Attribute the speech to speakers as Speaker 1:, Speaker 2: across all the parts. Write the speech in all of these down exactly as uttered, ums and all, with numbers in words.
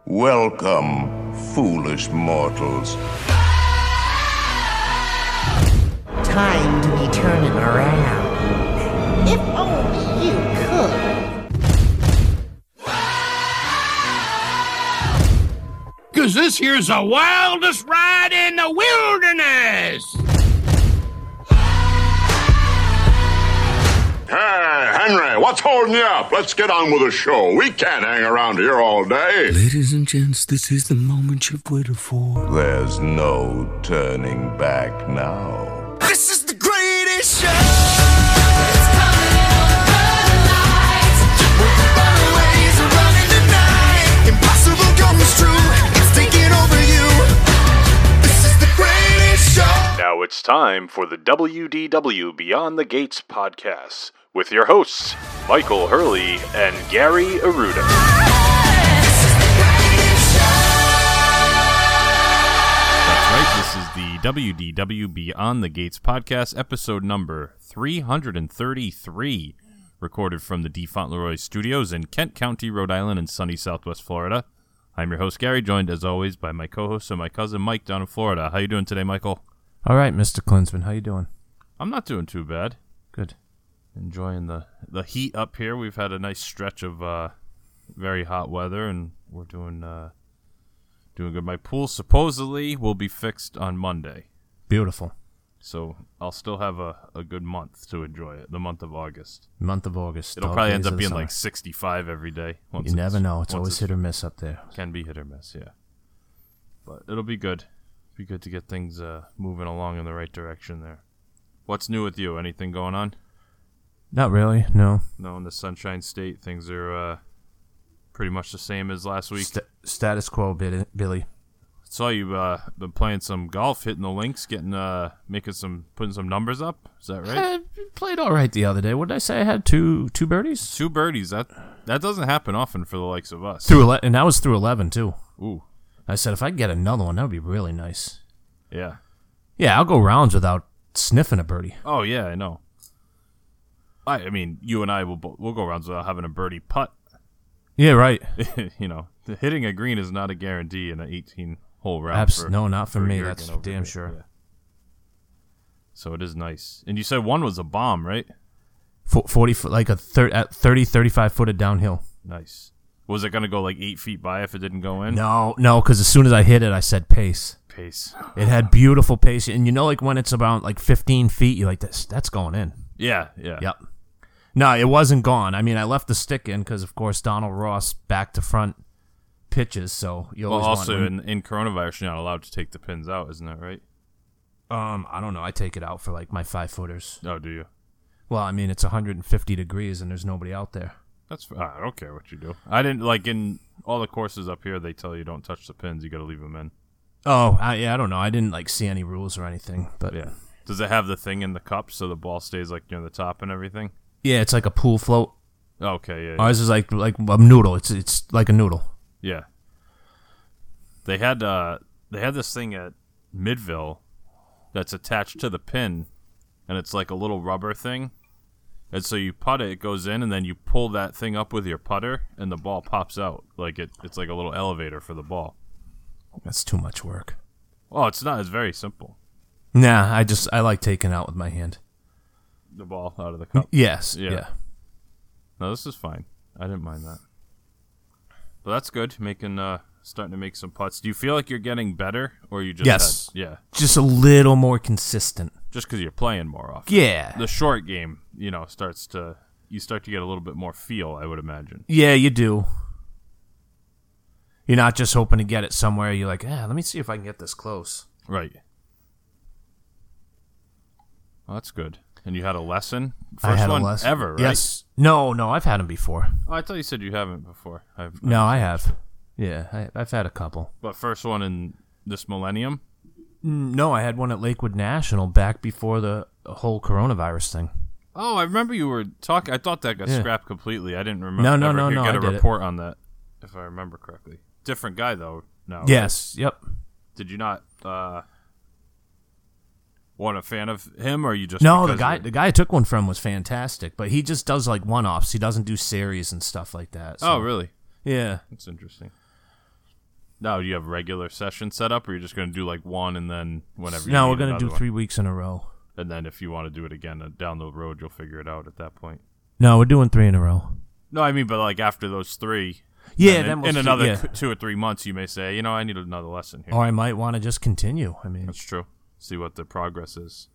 Speaker 1: Welcome, foolish mortals.
Speaker 2: Time to be turning around. If only you could.
Speaker 3: Cause this here's the wildest ride in the wilderness!
Speaker 4: Hey, Henry, what's holding you up? Let's get on with the show. We can't hang around here all day.
Speaker 5: Ladies and gents, this is the moment you've waited for.
Speaker 1: There's no turning back now.
Speaker 5: This is the greatest show!
Speaker 6: It's coming over the lights. Runaways are running the night. Impossible comes true. It's taking over you. This is the greatest show.
Speaker 7: Now it's time for the W D W Beyond the Gates podcast with your hosts, Michael Hurley and Gary Aruda.
Speaker 6: This is the greatest show.
Speaker 7: That's right, this is the W D W Beyond the Gates podcast, episode number three hundred thirty-three, recorded from the D. Fauntleroy Studios in Kent County, Rhode Island, and sunny Southwest Florida. I'm your host, Gary, joined as always by my co-host and my cousin Mike down in Florida. How you doing today, Michael?
Speaker 8: All right, Mister Klinsman, how you doing?
Speaker 7: I'm not doing too bad.
Speaker 8: Good.
Speaker 7: Enjoying the, the heat up here. We've had a nice stretch of uh, very hot weather, and we're doing uh, doing good. My pool supposedly will be fixed on Monday,
Speaker 8: Beautiful.
Speaker 7: so I'll still have a, a good month to enjoy it, the month of August.
Speaker 8: Month of August.
Speaker 7: It'll
Speaker 8: dog
Speaker 7: probably
Speaker 8: days
Speaker 7: end up
Speaker 8: of the
Speaker 7: being
Speaker 8: summer.
Speaker 7: like sixty-five every day. Once
Speaker 8: You never know. It's
Speaker 7: once
Speaker 8: always hit or miss up there.
Speaker 7: Can be hit or miss, yeah. But it'll be good. Be good to get things uh, moving along in the right direction there. What's new with you? Anything going on?
Speaker 8: Not really, no.
Speaker 7: No, in the Sunshine State, things are uh, pretty much the same as last week.
Speaker 8: St- status quo, Billy. Billy.
Speaker 7: Saw you uh, been playing some golf, hitting the links, getting uh, making some, putting some numbers up. Is that right?
Speaker 8: I played all right the other day. What did I say? I had two two birdies?
Speaker 7: Two birdies. That that doesn't happen often for the likes of us.
Speaker 8: Through ele- and that was through eleven, too.
Speaker 7: Ooh,
Speaker 8: I said, if I could get another one, that would be really nice.
Speaker 7: yeah.
Speaker 8: Yeah, I'll go rounds without sniffing a birdie.
Speaker 7: Oh yeah, I know. I, I mean, you and I will bo- we'll go rounds without having a birdie putt.
Speaker 8: Yeah, right.
Speaker 7: You know, hitting a green is not a guarantee in an eighteen-hole round.
Speaker 8: Abs-
Speaker 7: for,
Speaker 8: no, not for me.
Speaker 7: Jurgen
Speaker 8: That's
Speaker 7: over
Speaker 8: damn
Speaker 7: here.
Speaker 8: sure.
Speaker 7: Yeah. So it is nice. And you said one was a bomb, right?
Speaker 8: F- forty foot, like a thir- at thirty, thirty-five footed downhill.
Speaker 7: Nice. Was it going to go like eight feet by if it didn't go in?
Speaker 8: No, no, because as soon as I hit it, I said pace.
Speaker 7: Pace.
Speaker 8: It had beautiful pace, and you know, like when it's about like fifteen feet, you're like, "This, that's going in."
Speaker 7: Yeah, yeah.
Speaker 8: Yep. No, it wasn't gone. I mean, I left the stick in because, of course, Donald Ross back to front pitches, so you
Speaker 7: Well,
Speaker 8: always
Speaker 7: also
Speaker 8: want.
Speaker 7: in, in coronavirus, you're not allowed to take the pins out, isn't that right?
Speaker 8: um, I don't know. I take it out for like my five footers.
Speaker 7: Oh, do you?
Speaker 8: Well, I mean, it's one hundred fifty degrees, and there's nobody out there.
Speaker 7: That's. I don't care what you do. I didn't like in all the courses up here. They tell you don't touch the pins. You got to leave them in.
Speaker 8: Oh, I, yeah, I don't know. I didn't like see any rules or anything, but
Speaker 7: Yeah. Does it have the thing in the cup so the ball stays like near the top and everything?
Speaker 8: yeah, it's like a pool float.
Speaker 7: Okay, yeah, yeah.
Speaker 8: Ours is like like a noodle. It's it's like a noodle.
Speaker 7: Yeah. They had uh they had this thing at Midville that's attached to the pin, and it's like a little rubber thing. And so you putt it, it goes in, and then you pull that thing up with your putter, and the ball pops out. Like it, it's like a little elevator for the ball.
Speaker 8: That's too much work.
Speaker 7: Oh, it's not. It's very simple.
Speaker 8: Nah, I just I like taking out with my hand.
Speaker 7: The ball out of the cup.
Speaker 8: Yes.
Speaker 7: Yeah.
Speaker 8: Yeah.
Speaker 7: No, this is fine. I didn't mind that. But that's good. Making uh, starting to make some putts. Do you feel like you're getting better, or you just
Speaker 8: Yes.
Speaker 7: had, yeah,
Speaker 8: Just a little more consistent.
Speaker 7: just because you're playing more often?
Speaker 8: Yeah.
Speaker 7: The short game, you know, starts to you start to get a little bit more feel, I would imagine.
Speaker 8: Yeah, you do. You're not just hoping to get it somewhere. You're like, ah, let me see if I can get this close.
Speaker 7: Right. Well, that's good. And you had a lesson? First
Speaker 8: I had
Speaker 7: one
Speaker 8: a lesson
Speaker 7: ever, right?
Speaker 8: Yes. No, no, I've had them before.
Speaker 7: Oh, I thought you said you haven't before. I've,
Speaker 8: No, I have. Yeah, I, I've had a couple.
Speaker 7: But first one in this millennium?
Speaker 8: Mm, No, I had one at Lakewood National back before the whole coronavirus thing.
Speaker 7: Oh, I remember you were talking. I thought that got
Speaker 8: Yeah.
Speaker 7: scrapped completely. I didn't remember.
Speaker 8: No, no,
Speaker 7: ever
Speaker 8: no,
Speaker 7: hear-
Speaker 8: no,
Speaker 7: Get
Speaker 8: I
Speaker 7: a
Speaker 8: did it.
Speaker 7: report on that, if I remember correctly. Different guy though. No. right?
Speaker 8: Yes. Yep.
Speaker 7: Did you not uh, want a fan of him, or you just
Speaker 8: No, the
Speaker 7: because
Speaker 8: guy
Speaker 7: of-
Speaker 8: the guy I took one from was fantastic, but he just does like one offs. He doesn't do series and stuff like that. so-
Speaker 7: Oh, really?
Speaker 8: Yeah.
Speaker 7: That's interesting. No, do you have regular session set up, or you're just going to do like one and then whenever you
Speaker 8: No,
Speaker 7: need
Speaker 8: we're gonna
Speaker 7: another
Speaker 8: do
Speaker 7: one?
Speaker 8: three weeks in a row.
Speaker 7: And then if you want to do it again uh, down the road, you'll figure it out at that point.
Speaker 8: No, we're doing three in a row.
Speaker 7: No, I mean, but like after those three,
Speaker 8: Yeah,
Speaker 7: then
Speaker 8: then
Speaker 7: in,
Speaker 8: we'll
Speaker 7: in
Speaker 8: see-
Speaker 7: another
Speaker 8: yeah.
Speaker 7: c- two or three months, you may say, you know, I need another lesson here.
Speaker 8: Or I might want to just continue. I mean,
Speaker 7: That's true. See what the progress is.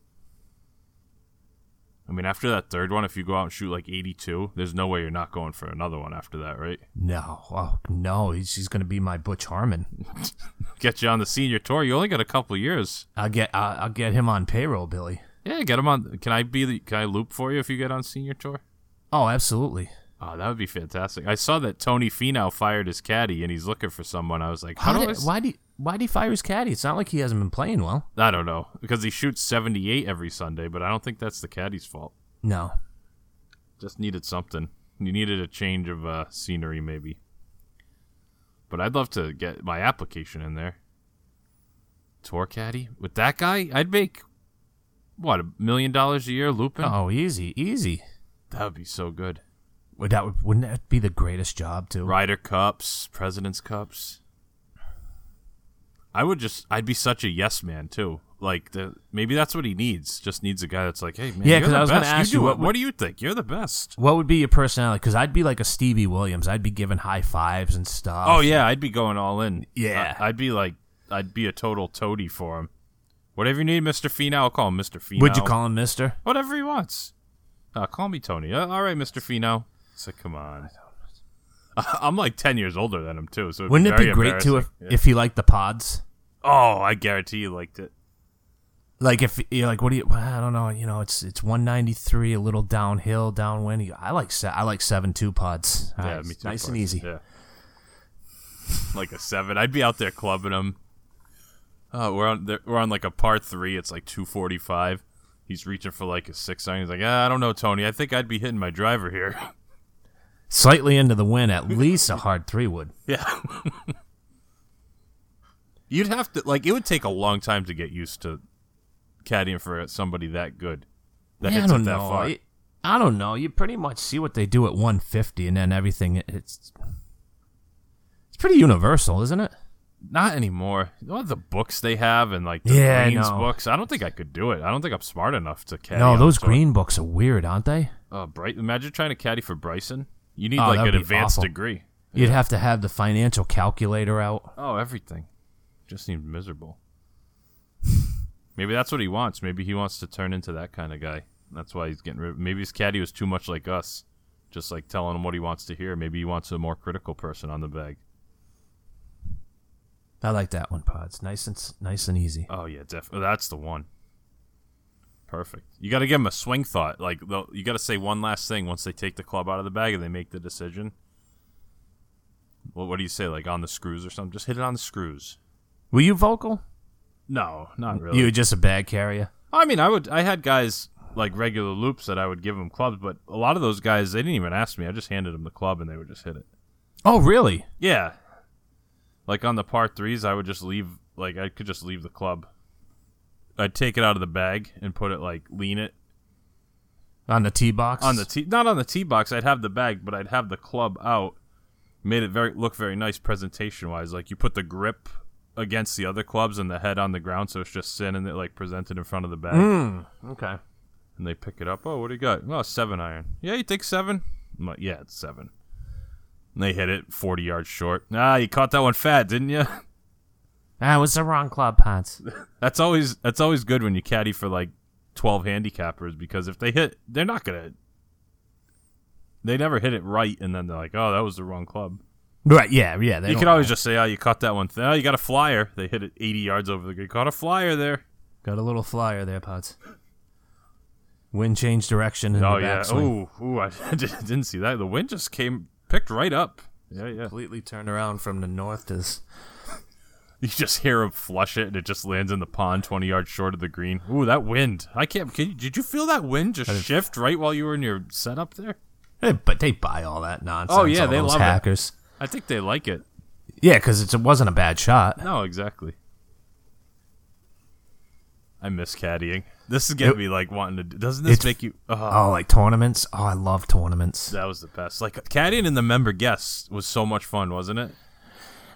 Speaker 7: I mean, after that third one, if you go out and shoot like eighty-two, there's no way you're not going for another one after that, right?
Speaker 8: no, oh, no, he's, he's going to be my Butch Harmon.
Speaker 7: Get you on the senior tour. You only got a couple years.
Speaker 8: I'll get I'll, I'll get him on payroll, Billy.
Speaker 7: Yeah, get him on. Can I be the? Can I loop for you if you get on senior tour?
Speaker 8: Oh, absolutely.
Speaker 7: Oh, that would be fantastic. I saw that Tony Finau fired his caddy and he's looking for someone. I was like, how,
Speaker 8: How
Speaker 7: do
Speaker 8: did,
Speaker 7: I? s-
Speaker 8: why do you, why do he fire his caddy? It's not like he hasn't been playing well.
Speaker 7: I don't know because he shoots seventy-eight every Sunday, but I don't think that's the caddy's fault.
Speaker 8: No.
Speaker 7: Just needed something. You needed a change of uh, scenery, maybe. But I'd love to get my application in there. Tour caddy with that guy, I'd make what a million dollars a year looping.
Speaker 8: Oh, easy, easy.
Speaker 7: That would be so good.
Speaker 8: Would that would, wouldn't that be the greatest job too?
Speaker 7: Ryder Cups, President's Cups. I would just, I'd be such a yes man too. Like the maybe that's what he needs. Just needs a guy that's like, hey man,
Speaker 8: Yeah,
Speaker 7: you're
Speaker 8: 'cause
Speaker 7: the
Speaker 8: I was gonna
Speaker 7: best.
Speaker 8: ask
Speaker 7: you
Speaker 8: you,
Speaker 7: do
Speaker 8: what
Speaker 7: it.
Speaker 8: would-
Speaker 7: What do you think? You're the best.
Speaker 8: What would be your personality? Because I'd be like a Stevie Williams. I'd be giving high fives and stuff.
Speaker 7: Oh yeah, I'd be going all in.
Speaker 8: Yeah.
Speaker 7: I- I'd be like, I'd be a total toady for him. Whatever you need, Mister Finau, I'll call him Mister Finau.
Speaker 8: Would you call him Mister?
Speaker 7: Whatever he wants. Uh, call me Tony. Uh, all right, Mister Finau. It's like, come on. I'm like ten years older than him too, so it'd
Speaker 8: Wouldn't
Speaker 7: be
Speaker 8: it
Speaker 7: very
Speaker 8: be great too if,
Speaker 7: embarrassing. Yeah.
Speaker 8: if he liked the pods?
Speaker 7: Oh, I guarantee you liked it.
Speaker 8: Like if you're like, what do you? Well, I don't know. You know, it's it's one ninety-three, a little downhill, downwind. I like se- I like seven two pods.
Speaker 7: Yeah,
Speaker 8: Uh,
Speaker 7: me too.
Speaker 8: Nice and
Speaker 7: Parson.
Speaker 8: easy.
Speaker 7: Yeah. Like a seven. I'd be out there clubbing him. Oh, we're on there, we're on like a par three. It's like two forty five. He's reaching for like a six iron. He's like, ah, I don't know, Tony. I think I'd be hitting my driver here.
Speaker 8: Slightly into the wind, at least a hard three would.
Speaker 7: Yeah. You'd have to like. It would take a long time to get used to caddying for somebody that good. That
Speaker 8: Yeah, I
Speaker 7: hits
Speaker 8: don't
Speaker 7: it that
Speaker 8: know.
Speaker 7: far.
Speaker 8: I, I don't know. You pretty much see what they do at one fifty, and then everything. It's it's pretty universal, isn't it?
Speaker 7: Not anymore. You know the books they have and like the
Speaker 8: Yeah, I
Speaker 7: greens
Speaker 8: know.
Speaker 7: books. I don't think I could do it. I don't think I'm smart enough to caddy.
Speaker 8: No,
Speaker 7: on
Speaker 8: those
Speaker 7: tour.
Speaker 8: green books are weird, aren't they?
Speaker 7: Uh, Bright. Imagine trying to caddy for Bryson. You need
Speaker 8: Oh,
Speaker 7: like
Speaker 8: that
Speaker 7: an
Speaker 8: would be
Speaker 7: advanced
Speaker 8: awful.
Speaker 7: degree.
Speaker 8: You'd have to have the financial calculator out.
Speaker 7: Oh, everything. Just seems miserable. Maybe that's what he wants. Maybe he wants to turn into that kind of guy. That's why he's getting rid. Maybe his caddy was too much like us, just like telling him what he wants to hear. Maybe he wants a more critical person on the bag.
Speaker 8: I like that one, Pods. Nice and s- nice and easy.
Speaker 7: Oh yeah, definitely. That's the one. Perfect. You got to give him a swing thought. Like they'll- you got to say one last thing once they take the club out of the bag and they make the decision. Well, what do you say? Like on the screws or something? Just hit it on the screws.
Speaker 8: Were you vocal?
Speaker 7: No, not really.
Speaker 8: You were just a bag carrier.
Speaker 7: I mean, I would. I had guys like regular loops that I would give them clubs, but a lot of those guys they didn't even ask me. I just handed them the club and they would just hit it.
Speaker 8: Oh, really?
Speaker 7: Yeah. Like on the par threes, I would just leave. Like I could just leave the club. I'd take it out of the bag and put it like lean it
Speaker 8: On the tee box?
Speaker 7: on the tee. Not on the tee box. I'd have the bag, but I'd have the club out. Made it very look very nice presentation wise. Like you put the grip against the other clubs and the head on the ground, so it's just sitting and it like presented in front of the bag.
Speaker 8: Mm, okay.
Speaker 7: And they pick it up. Oh, what do you got? Oh, seven iron. Yeah, you think seven? I'm like, yeah, it's seven. And they hit it forty yards short. Ah, you caught that one fat, didn't you?
Speaker 8: Ah, it was the wrong club, Pods.
Speaker 7: That's always that's always good when you caddy for like twelve handicappers because if they hit, they're not gonna. They never hit it right, and then they're like, "Oh, that was the wrong club."
Speaker 8: Right, yeah, yeah. They
Speaker 7: You
Speaker 8: don't
Speaker 7: could always
Speaker 8: know.
Speaker 7: just say, "Oh, you caught that one. Th- oh, you got a flyer." They hit it eighty yards over the. You caught a flyer there.
Speaker 8: Got a little flyer there, Pods. Wind change direction in
Speaker 7: Oh
Speaker 8: the
Speaker 7: yeah.
Speaker 8: backswing.
Speaker 7: Ooh, ooh. I didn't see that. The wind just came, picked right up. Yeah, yeah.
Speaker 8: Completely turned around from the north to... s-
Speaker 7: You just hear him flush it, and it just lands in the pond twenty yards short of the green. Ooh, that wind! I can't. Can you, did you feel that wind just shift right while you were in your setup there?
Speaker 8: Hey, but they buy all that nonsense.
Speaker 7: Oh, yeah,
Speaker 8: all
Speaker 7: they
Speaker 8: those
Speaker 7: love it.
Speaker 8: hackers.
Speaker 7: I think they like it.
Speaker 8: Yeah, because it wasn't a bad shot.
Speaker 7: No, exactly. I miss caddying. This is getting
Speaker 8: It-
Speaker 7: me like wanting to. Do, doesn't this
Speaker 8: it's-
Speaker 7: make you? Oh,
Speaker 8: Oh, like tournaments? Oh, I love tournaments.
Speaker 7: that was the best. Like caddying and the member guests was so much fun, wasn't it?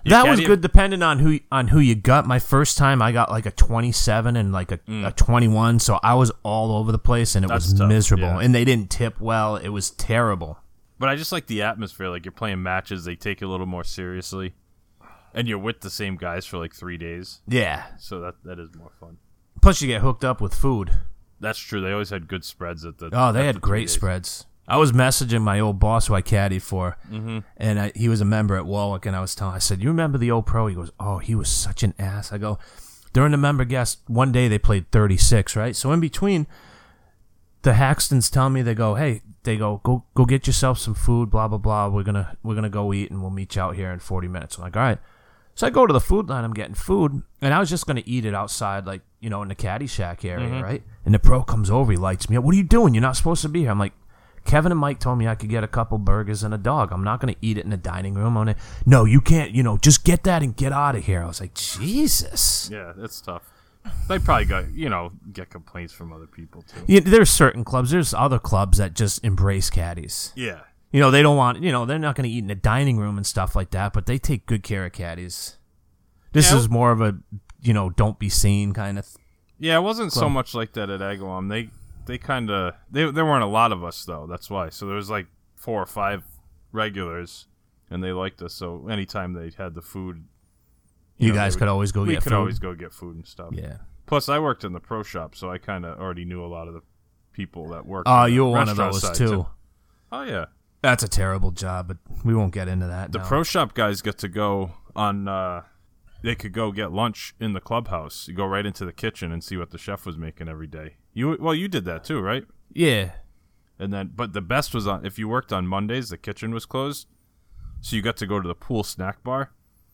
Speaker 8: That was
Speaker 7: caddy-
Speaker 8: good, depending on who on who you got. My first time, I got like a twenty-seven and like a,
Speaker 7: Mm.
Speaker 8: a twenty-one, so I was all over the place, and it
Speaker 7: That's
Speaker 8: was
Speaker 7: tough,
Speaker 8: miserable.
Speaker 7: yeah.
Speaker 8: And they didn't tip well. It was terrible.
Speaker 7: But I just like the atmosphere. Like, you're playing matches, they take it a little more seriously. And you're with the same guys for like three days.
Speaker 8: Yeah.
Speaker 7: So that that is more fun.
Speaker 8: Plus, you get hooked up with food.
Speaker 7: That's true. They always had good spreads at the.
Speaker 8: Oh, they
Speaker 7: at
Speaker 8: had
Speaker 7: the
Speaker 8: great
Speaker 7: three days.
Speaker 8: spreads. I was messaging my old boss who I caddied for,
Speaker 7: Mm-hmm.
Speaker 8: and I, he was a member at Warwick, and I was telling, I said, "You remember the old pro?" He goes, "Oh, he was such an ass." I go, during the member guest, one day they played thirty-six, right? So in between, the Haxtons tell me, they go, "Hey," they go, "Go go get yourself some food, blah blah blah. We're gonna we're gonna go eat, and we'll meet you out here in forty minutes." I'm like, "All right." So I go to the food line, I'm getting food, and I was just going to eat it outside, like, you know, in the caddy shack area,
Speaker 7: Mhm.
Speaker 8: right? And the pro comes over, he lights me up. "What are you doing? You're not supposed to be here." I'm like, "Kevin and Mike told me I could get a couple burgers and a dog. I'm not going to eat it in the dining room." On it. "No, you can't, you know, just get that and get out of here." I was like, Jesus.
Speaker 7: Yeah, that's tough. They probably got, you know, get complaints from other people, too.
Speaker 8: Yeah, there's certain clubs, there's other clubs that just embrace caddies.
Speaker 7: Yeah.
Speaker 8: You know, they don't want, you know, they're not going to eat in the dining room and stuff like that, but they take good care of caddies. This
Speaker 7: Yeah.
Speaker 8: is more of a, you know, don't be seen kind of. Th-
Speaker 7: Yeah, it wasn't so
Speaker 8: Club.
Speaker 7: much like that at Agawam. They they kind of they there weren't a lot of us though. That's why. So there was like four or five regulars, and they liked us. So anytime they had the food,
Speaker 8: You
Speaker 7: know,
Speaker 8: guys
Speaker 7: they
Speaker 8: could
Speaker 7: would-
Speaker 8: always go
Speaker 7: we
Speaker 8: get
Speaker 7: could
Speaker 8: food.
Speaker 7: always go get food and stuff.
Speaker 8: Yeah.
Speaker 7: Plus, I worked in the pro shop, so I kind of already knew a lot of the people that worked.
Speaker 8: Oh,
Speaker 7: in the
Speaker 8: you were one of
Speaker 7: restaurant
Speaker 8: those
Speaker 7: side,
Speaker 8: too.
Speaker 7: Oh yeah.
Speaker 8: That's a terrible job, but we won't get into that.
Speaker 7: The
Speaker 8: now.
Speaker 7: pro shop guys get to go on. Uh, they could go get lunch in the clubhouse. You go right into the kitchen and see what the chef was making every day. You well, you did that too, right?
Speaker 8: Yeah.
Speaker 7: And then, but the best was on if you worked on Mondays, the kitchen was closed, so you got to go to the pool snack bar,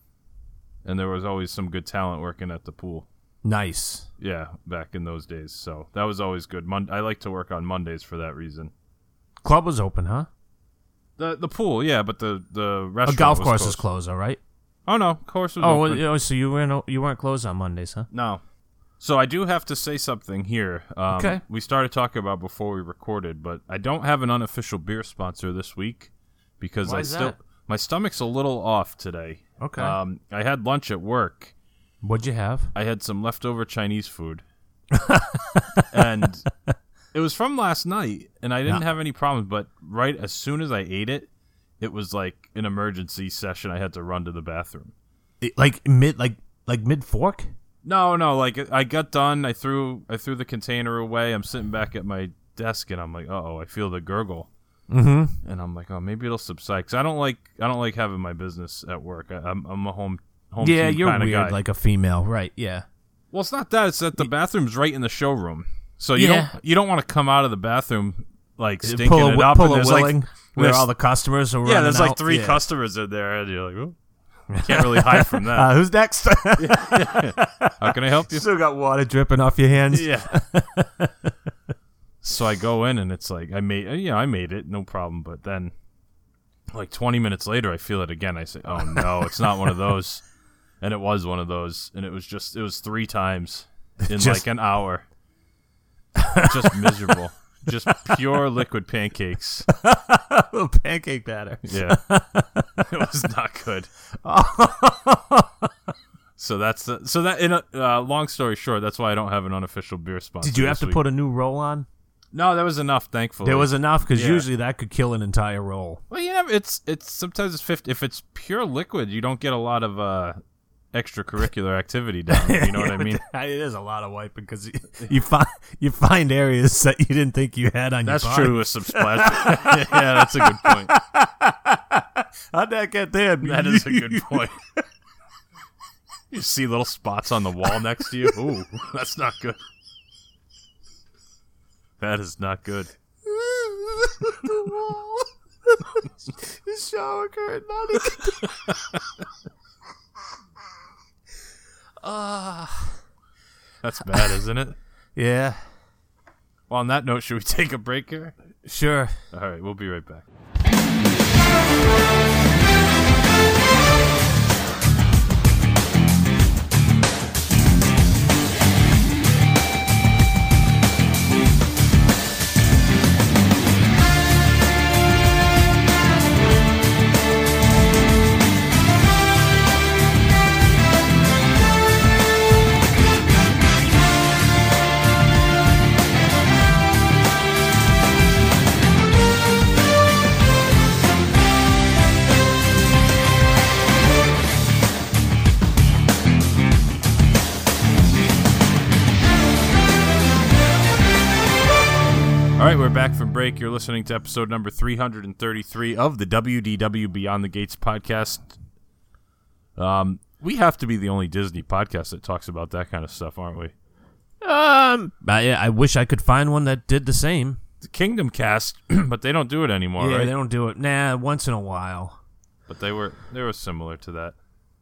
Speaker 7: and there was always some good talent working at the pool.
Speaker 8: Nice.
Speaker 7: Yeah, back in those days, so that was always good. Mon- I like to work on Mondays for that reason.
Speaker 8: Club was open, huh?
Speaker 7: The the pool, yeah, but the the
Speaker 8: A
Speaker 7: restaurant
Speaker 8: golf
Speaker 7: was
Speaker 8: course
Speaker 7: closed.
Speaker 8: is closed, all right?
Speaker 7: Oh no, course was
Speaker 8: Oh,
Speaker 7: open.
Speaker 8: well, oh, so you weren't you weren't closed on Mondays, huh?
Speaker 7: No. So I do have to say something here. Um,
Speaker 8: Okay.
Speaker 7: We started talking about before we recorded, but I don't have an unofficial beer sponsor this week because
Speaker 8: Why
Speaker 7: I
Speaker 8: is
Speaker 7: still
Speaker 8: that?
Speaker 7: my stomach's a little off today.
Speaker 8: Okay.
Speaker 7: Um, I had lunch at work.
Speaker 8: What'd you have?
Speaker 7: I had some leftover Chinese food, and it was from last night, and I didn't
Speaker 8: Yeah.
Speaker 7: have any problems. But right as soon as I ate it, it was like an emergency session. I had to run to the bathroom.
Speaker 8: It- like mid like like mid fork?
Speaker 7: No, no, like I got done. I threw I threw the container away. I'm sitting back at my desk, and I'm like, uh oh, I feel the gurgle.
Speaker 8: Mm-hmm.
Speaker 7: And I'm like, oh, maybe it'll subside. Cause I don't like I don't like having my business at work. I, I'm I'm a home home
Speaker 8: Yeah,
Speaker 7: team
Speaker 8: you're
Speaker 7: kinda
Speaker 8: weird,
Speaker 7: guy.
Speaker 8: like a female, right? Yeah.
Speaker 7: Well, it's not that. It's that the bathroom's right in the showroom, so you
Speaker 8: Yeah.
Speaker 7: don't you don't want to come out of the bathroom like stinking
Speaker 8: pull a,
Speaker 7: it up.
Speaker 8: pull
Speaker 7: and
Speaker 8: a
Speaker 7: there's
Speaker 8: willing
Speaker 7: like
Speaker 8: where
Speaker 7: there's-
Speaker 8: all the customers are
Speaker 7: yeah,
Speaker 8: running
Speaker 7: there's like
Speaker 8: out.
Speaker 7: three
Speaker 8: Yeah.
Speaker 7: customers in there, and you're like, oh, can't really hide from that.
Speaker 8: Uh, who's next?
Speaker 7: How can I help you?
Speaker 8: Still got water dripping off your hands.
Speaker 7: Yeah. So I go in and it's like I made, you know, I made it, no problem. But then, like twenty minutes later, I feel it again. I say, "Oh no, it's not one of those," and it was one of those, and it was just, it was three times in
Speaker 8: Just-
Speaker 7: like an hour. Just miserable, just pure liquid pancakes.
Speaker 8: Little pancake batter.
Speaker 7: Yeah, it was not good. So that's the, so that in a uh, long story short, that's why I don't have an unofficial beer sponsor.
Speaker 8: Did you have
Speaker 7: this
Speaker 8: to
Speaker 7: week.
Speaker 8: put a new roll on?
Speaker 7: No, that was enough. Thankfully,
Speaker 8: There was enough because
Speaker 7: Yeah.
Speaker 8: usually that could kill an entire roll.
Speaker 7: Well, you know, it's it's sometimes it's fifty. If it's pure liquid, you don't get a lot of uh, extracurricular activity down. You know what I mean?
Speaker 8: It is a lot of wiping because you, you find you find areas that you didn't think you had on
Speaker 7: That's
Speaker 8: your body.
Speaker 7: true with some splash. Yeah, that's a good point.
Speaker 8: How'd that get there?
Speaker 7: That is a good point. You see little spots on the wall next to you. Ooh, that's not good. That is not good.
Speaker 8: The wall. The shower curtain on it. Ah.
Speaker 7: That's bad, isn't it?
Speaker 8: Yeah,
Speaker 7: Well, on that note, should we take a break here?
Speaker 8: sure.
Speaker 7: All right, we'll be right back. right, we're back from break. You're listening to episode number three hundred thirty-three of the W D W Beyond the Gates podcast. Um, we have to be the only Disney podcast that talks about that kind of stuff, aren't we?
Speaker 8: Um, I, I wish I could find one that did the same.
Speaker 7: The Kingdom Cast, but they don't do it anymore,
Speaker 8: yeah,
Speaker 7: right?
Speaker 8: they don't do it. Nah, once in a while.
Speaker 7: But they were they were similar to that.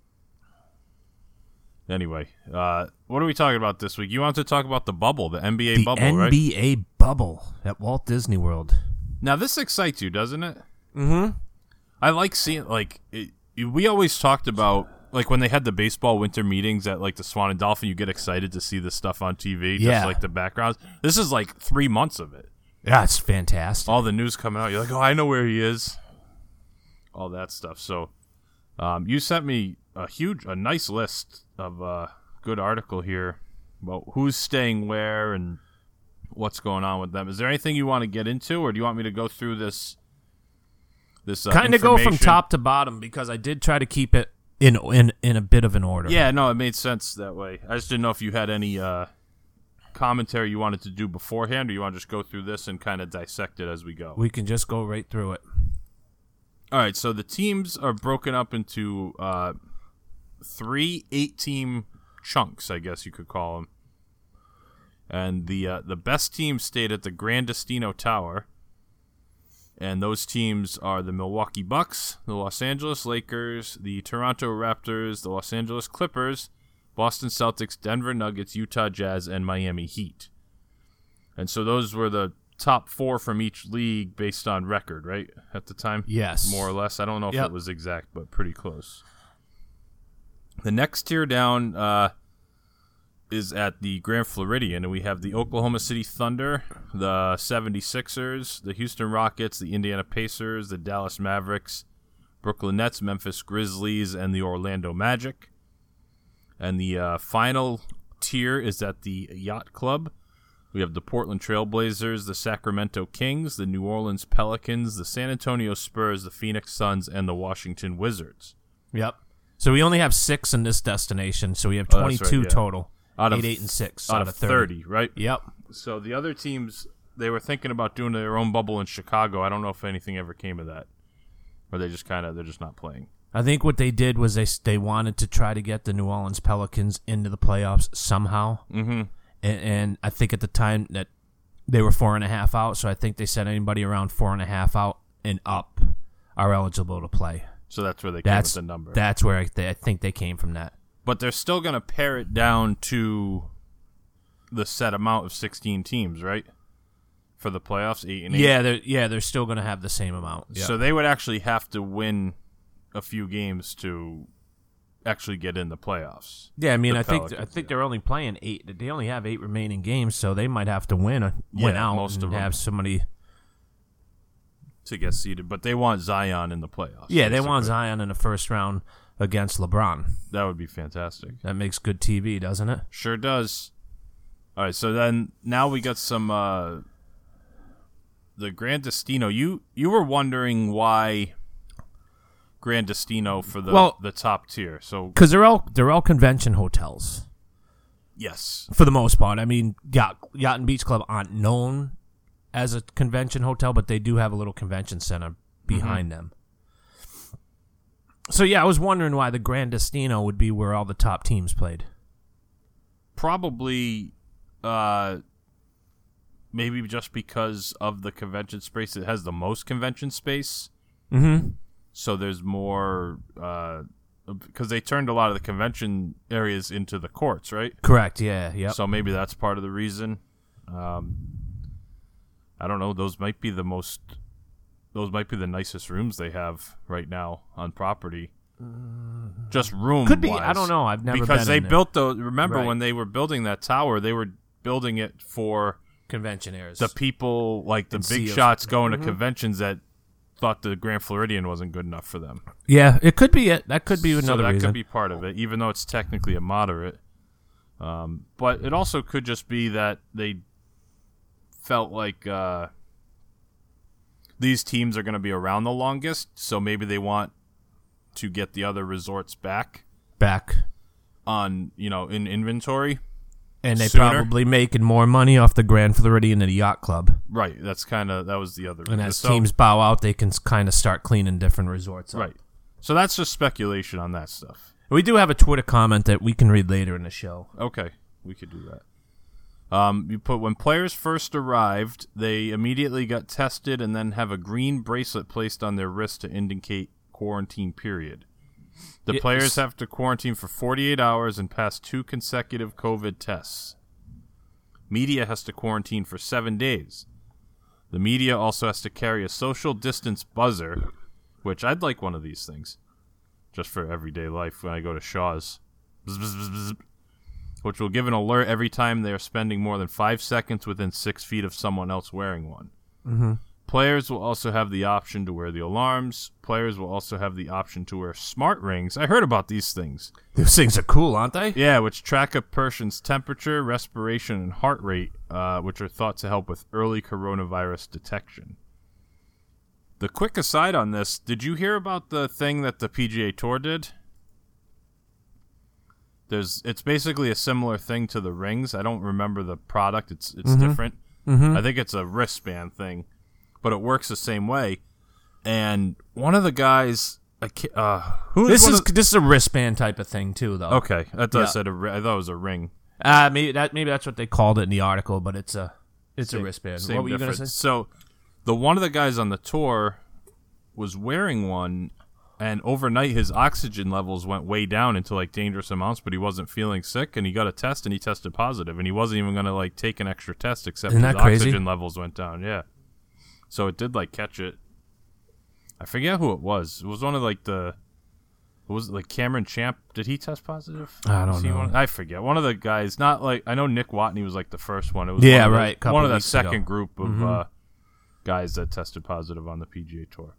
Speaker 7: Anyway, uh, what are we talking about this week? You want to talk about the bubble, the N B A
Speaker 8: the
Speaker 7: bubble,
Speaker 8: N B A
Speaker 7: right?
Speaker 8: bubble at Walt Disney World.
Speaker 7: Now, this excites you, doesn't it?
Speaker 8: Mm-hmm.
Speaker 7: I like seeing, like, it, we always talked about, like, when they had the baseball winter meetings at, like, the Swan and Dolphin, you get excited to see this stuff on T V, just
Speaker 8: Yeah.
Speaker 7: like the backgrounds. This is, like, three months of it.
Speaker 8: Yeah, it's fantastic.
Speaker 7: All the news coming out. You're like, oh, I know where he is. All that stuff. So, um, you sent me a huge, a nice list of uh, good article here about who's staying where and what's going on with them. Is there anything you want to get into, or do you want me to go through this? This uh,
Speaker 8: kind of go from
Speaker 7: information?
Speaker 8: top to bottom because I did try to keep it in in in a bit of an order.
Speaker 7: Yeah, no, it made sense that way. I just didn't know if you had any uh, commentary you wanted to do beforehand, or you want to just go through this and kind of dissect it as we go.
Speaker 8: We can just go right through it.
Speaker 7: All right, so the teams are broken up into uh, three eight-team chunks, I guess you could call them. And the uh, the best teams stayed at the Grand Destino Tower. And those teams are the Milwaukee Bucks, the Los Angeles Lakers, the Toronto Raptors, the Los Angeles Clippers, Boston Celtics, Denver Nuggets, Utah Jazz, and Miami Heat. And so those were the top four from each league based on record, right, at the time?
Speaker 8: Yes.
Speaker 7: More or less. I don't know if
Speaker 8: Yep.
Speaker 7: it was exact, but pretty close. The next tier down uh, is at the Grand Floridian, and we have the Oklahoma City Thunder, the seventy-sixers, the Houston Rockets, the Indiana Pacers, the Dallas Mavericks, Brooklyn Nets, Memphis Grizzlies, and the Orlando Magic. And the uh, final tier is at the Yacht Club. We have the Portland Trailblazers, the Sacramento Kings, the New Orleans Pelicans, the San Antonio Spurs, the Phoenix Suns, and the Washington Wizards.
Speaker 8: Yep. So we only have six in this destination, so we have
Speaker 7: Oh, that's
Speaker 8: twenty-two
Speaker 7: right, yeah.
Speaker 8: total.
Speaker 7: Out of
Speaker 8: eight, eight, and six
Speaker 7: out, of thirty. thirty, right?
Speaker 8: Yep.
Speaker 7: So the other teams, they were thinking about doing their own bubble in Chicago. I don't know if anything ever came of that, or they just kind of they're just not playing.
Speaker 8: I think what they did was they they wanted to try to get the New Orleans Pelicans into the playoffs somehow.
Speaker 7: Mm-hmm.
Speaker 8: And, and I think at the time that they were four and a half out, so I think they said anybody around four and a half out and up are eligible to play.
Speaker 7: So that's where they came
Speaker 8: That's
Speaker 7: with the number.
Speaker 8: That's where I, they, I think they came from that.
Speaker 7: But they're still going to pare it down to the set amount of sixteen teams, right? For the playoffs, eight and eight.
Speaker 8: Yeah, they're yeah they're still going to have the same amount. Yep.
Speaker 7: So they would actually have to win a few games to actually get in the playoffs.
Speaker 8: Yeah, I mean,
Speaker 7: The
Speaker 8: I think
Speaker 7: Pelicans,
Speaker 8: I think
Speaker 7: yeah.
Speaker 8: they're only playing eight. They only have eight remaining games, so they might have to win a, win
Speaker 7: Yeah,
Speaker 8: out
Speaker 7: most
Speaker 8: and
Speaker 7: of them.
Speaker 8: have somebody.
Speaker 7: To get seeded, but they want Zion in the playoffs.
Speaker 8: Yeah, they want
Speaker 7: basically.
Speaker 8: Zion in the first round against LeBron.
Speaker 7: That would be fantastic.
Speaker 8: That makes good T V, doesn't it?
Speaker 7: Sure does. All right, so then now we got some uh, the Grand Destino. You you were wondering why Grand Destino for the
Speaker 8: Well-
Speaker 7: the top tier. So
Speaker 8: Because they're all they're all convention hotels
Speaker 7: yes,
Speaker 8: for the most part. I mean, Yacht, Yacht and Beach Club aren't known as a convention hotel, but they do have a little convention center behind them. So yeah, I was wondering why the Grand Destino would be where all the top teams played.
Speaker 7: probably uh, maybe just because of the convention space. It has the most convention space.
Speaker 8: Mm-hmm.
Speaker 7: So there's more uh, because they turned a lot of the convention areas into the courts, right?
Speaker 8: Correct. Yeah. Yep.
Speaker 7: So maybe that's part of the reason. Um, I don't know. Those might be the most. Those might be the nicest rooms they have right now on property. Just room.
Speaker 8: Could be. I don't know. I've never
Speaker 7: because
Speaker 8: been
Speaker 7: they
Speaker 8: in there.
Speaker 7: built the. Remember
Speaker 8: Right.
Speaker 7: when they were building that tower? They were building it for
Speaker 8: convention areas.
Speaker 7: the people like the
Speaker 8: And
Speaker 7: big
Speaker 8: C Os.
Speaker 7: shots going
Speaker 8: Mhm.
Speaker 7: to conventions that thought the Grand Floridian wasn't good enough for them.
Speaker 8: Yeah, it could be it. That could be
Speaker 7: So
Speaker 8: another
Speaker 7: that
Speaker 8: reason.
Speaker 7: could be part of it, even though it's technically a moderate. Um, but it also could just be that they felt like uh, these teams are going to be around the longest, so maybe they want to get the other resorts back
Speaker 8: Back.
Speaker 7: on, you know, in inventory.
Speaker 8: And they
Speaker 7: sooner.
Speaker 8: probably making more money off the Grand Floridian and the Yacht Club.
Speaker 7: Right. That's kind of that was the other.
Speaker 8: And as
Speaker 7: so,
Speaker 8: teams bow out, they can kind of start cleaning different resorts up.
Speaker 7: right. So that's just speculation on that stuff.
Speaker 8: We do have a Twitter comment that we can read later in the show.
Speaker 7: Okay, we could do that. Um, you put when players first arrived, they immediately got tested and then have a green bracelet placed on their wrist to indicate quarantine period. The
Speaker 8: Yes.
Speaker 7: players have to quarantine for forty-eight hours and pass two consecutive COVID tests. Media has to quarantine for seven days. The media also has to carry a social distance buzzer, which I'd like one of these things, just for everyday life when I go to Shaw's. Bzz, bzz, bzz, bzz. Which will give an alert every time they are spending more than five seconds within six feet of someone else wearing one.
Speaker 8: Mm-hmm.
Speaker 7: Players will also have the option to wear the alarms. Players will also have the option to wear smart rings. I heard about these things.
Speaker 8: Those things are cool, aren't they?
Speaker 7: Yeah, which track a person's temperature, respiration, and heart rate, uh, which are thought to help with early coronavirus detection. The quick aside on this, did you hear about the thing that the P G A Tour did? There's, it's basically a similar thing to the rings. I don't remember the product. It's it's
Speaker 8: Mhm.
Speaker 7: different.
Speaker 8: Mhm.
Speaker 7: I think it's a wristband thing, but it works the same way. And one of the guys, I ca- uh, who
Speaker 8: This
Speaker 7: one
Speaker 8: is
Speaker 7: of the-
Speaker 8: this is a wristband type of thing too, though.
Speaker 7: okay. I thought
Speaker 8: Yeah.
Speaker 7: it said a ri- I thought it was a ring.
Speaker 8: Uh, maybe that maybe that's what they called it in the article, but it's a it's
Speaker 7: Same-
Speaker 8: a wristband.
Speaker 7: same
Speaker 8: What were you gonna say?
Speaker 7: difference. So, the one of the guys on the tour was wearing one, and overnight his oxygen levels went way down into like dangerous amounts, but he wasn't feeling sick, and he got a test and he tested positive, and he wasn't even gonna like take an extra test except
Speaker 8: Isn't
Speaker 7: his
Speaker 8: that crazy?
Speaker 7: oxygen levels went down. Yeah, so it did like catch it. I forget who it was. It was one of like the. Was it like Cameron Champ? Did he test positive?
Speaker 8: I don't
Speaker 7: Was he
Speaker 8: know.
Speaker 7: one- I forget. One of the guys, not like I know Nick Watney was like the first one. It was
Speaker 8: Yeah,
Speaker 7: one of the-
Speaker 8: right, couple
Speaker 7: One of the
Speaker 8: weeks
Speaker 7: second
Speaker 8: ago.
Speaker 7: group of
Speaker 8: Mhm.
Speaker 7: uh, guys that tested positive on the P G A Tour.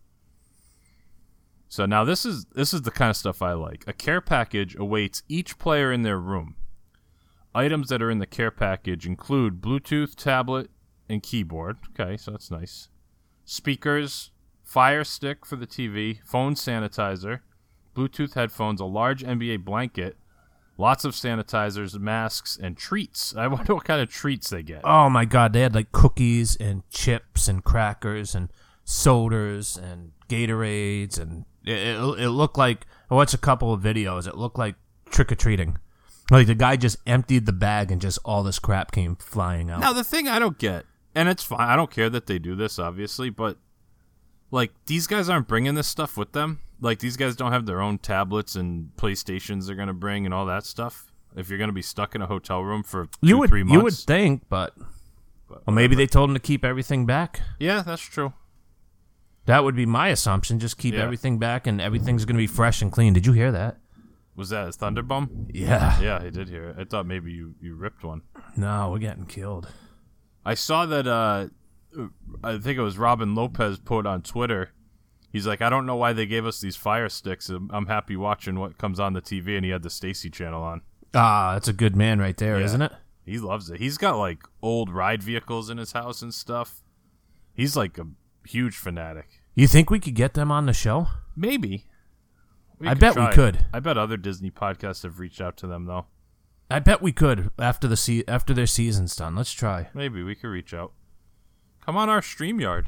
Speaker 7: So now this is this is the kind of stuff I like. A care package awaits each player in their room. Items that are in the care package include Bluetooth tablet and keyboard. Okay, so that's nice. Speakers, Fire Stick for the T V, phone sanitizer, Bluetooth headphones, a large N B A blanket, lots of sanitizers, masks, and treats. I wonder what kind of treats they get.
Speaker 8: Oh my god, they had like cookies and chips and crackers and sodas and Gatorades, and it, it, it looked like I watched a couple of videos. It looked like trick or treating. Like the guy just emptied the bag and just all this crap came flying out.
Speaker 7: Now, the thing I don't get, and it's fine, I don't care that they do this, obviously, but, like, these guys aren't bringing this stuff with them. Like, these guys don't have their own tablets and PlayStations they're going to bring and all that stuff. If you're going to be stuck in a hotel room for two,
Speaker 8: you would
Speaker 7: three months.
Speaker 8: you would think, but,
Speaker 7: but
Speaker 8: well, maybe
Speaker 7: whatever.
Speaker 8: they told him to keep everything back.
Speaker 7: Yeah, that's true.
Speaker 8: That would be my assumption. Just keep
Speaker 7: Yeah.
Speaker 8: everything back, and everything's going to be fresh and clean. Did you hear that?
Speaker 7: Was that a Thunderbomb?
Speaker 8: Yeah.
Speaker 7: Yeah, I did hear it. I thought maybe you, you ripped one.
Speaker 8: No, we're getting killed.
Speaker 7: I saw that, uh, I think it was Robin Lopez put on Twitter. He's like, I don't know why they gave us these Fire Sticks. I'm, I'm happy watching what comes on the T V, and he had the Stacy channel on.
Speaker 8: Ah, that's a good man right there,
Speaker 7: Yeah.
Speaker 8: not it?
Speaker 7: He loves it. He's got, like, old ride vehicles in his house and stuff. He's, like, a huge fanatic.
Speaker 8: You think we could get them on the show?
Speaker 7: Maybe. We
Speaker 8: I
Speaker 7: could
Speaker 8: bet
Speaker 7: try.
Speaker 8: we could.
Speaker 7: I bet other Disney podcasts have reached out to them, though.
Speaker 8: I bet we could after the se- after their season's done. Let's try.
Speaker 7: Maybe we could reach out. Come on our StreamYard.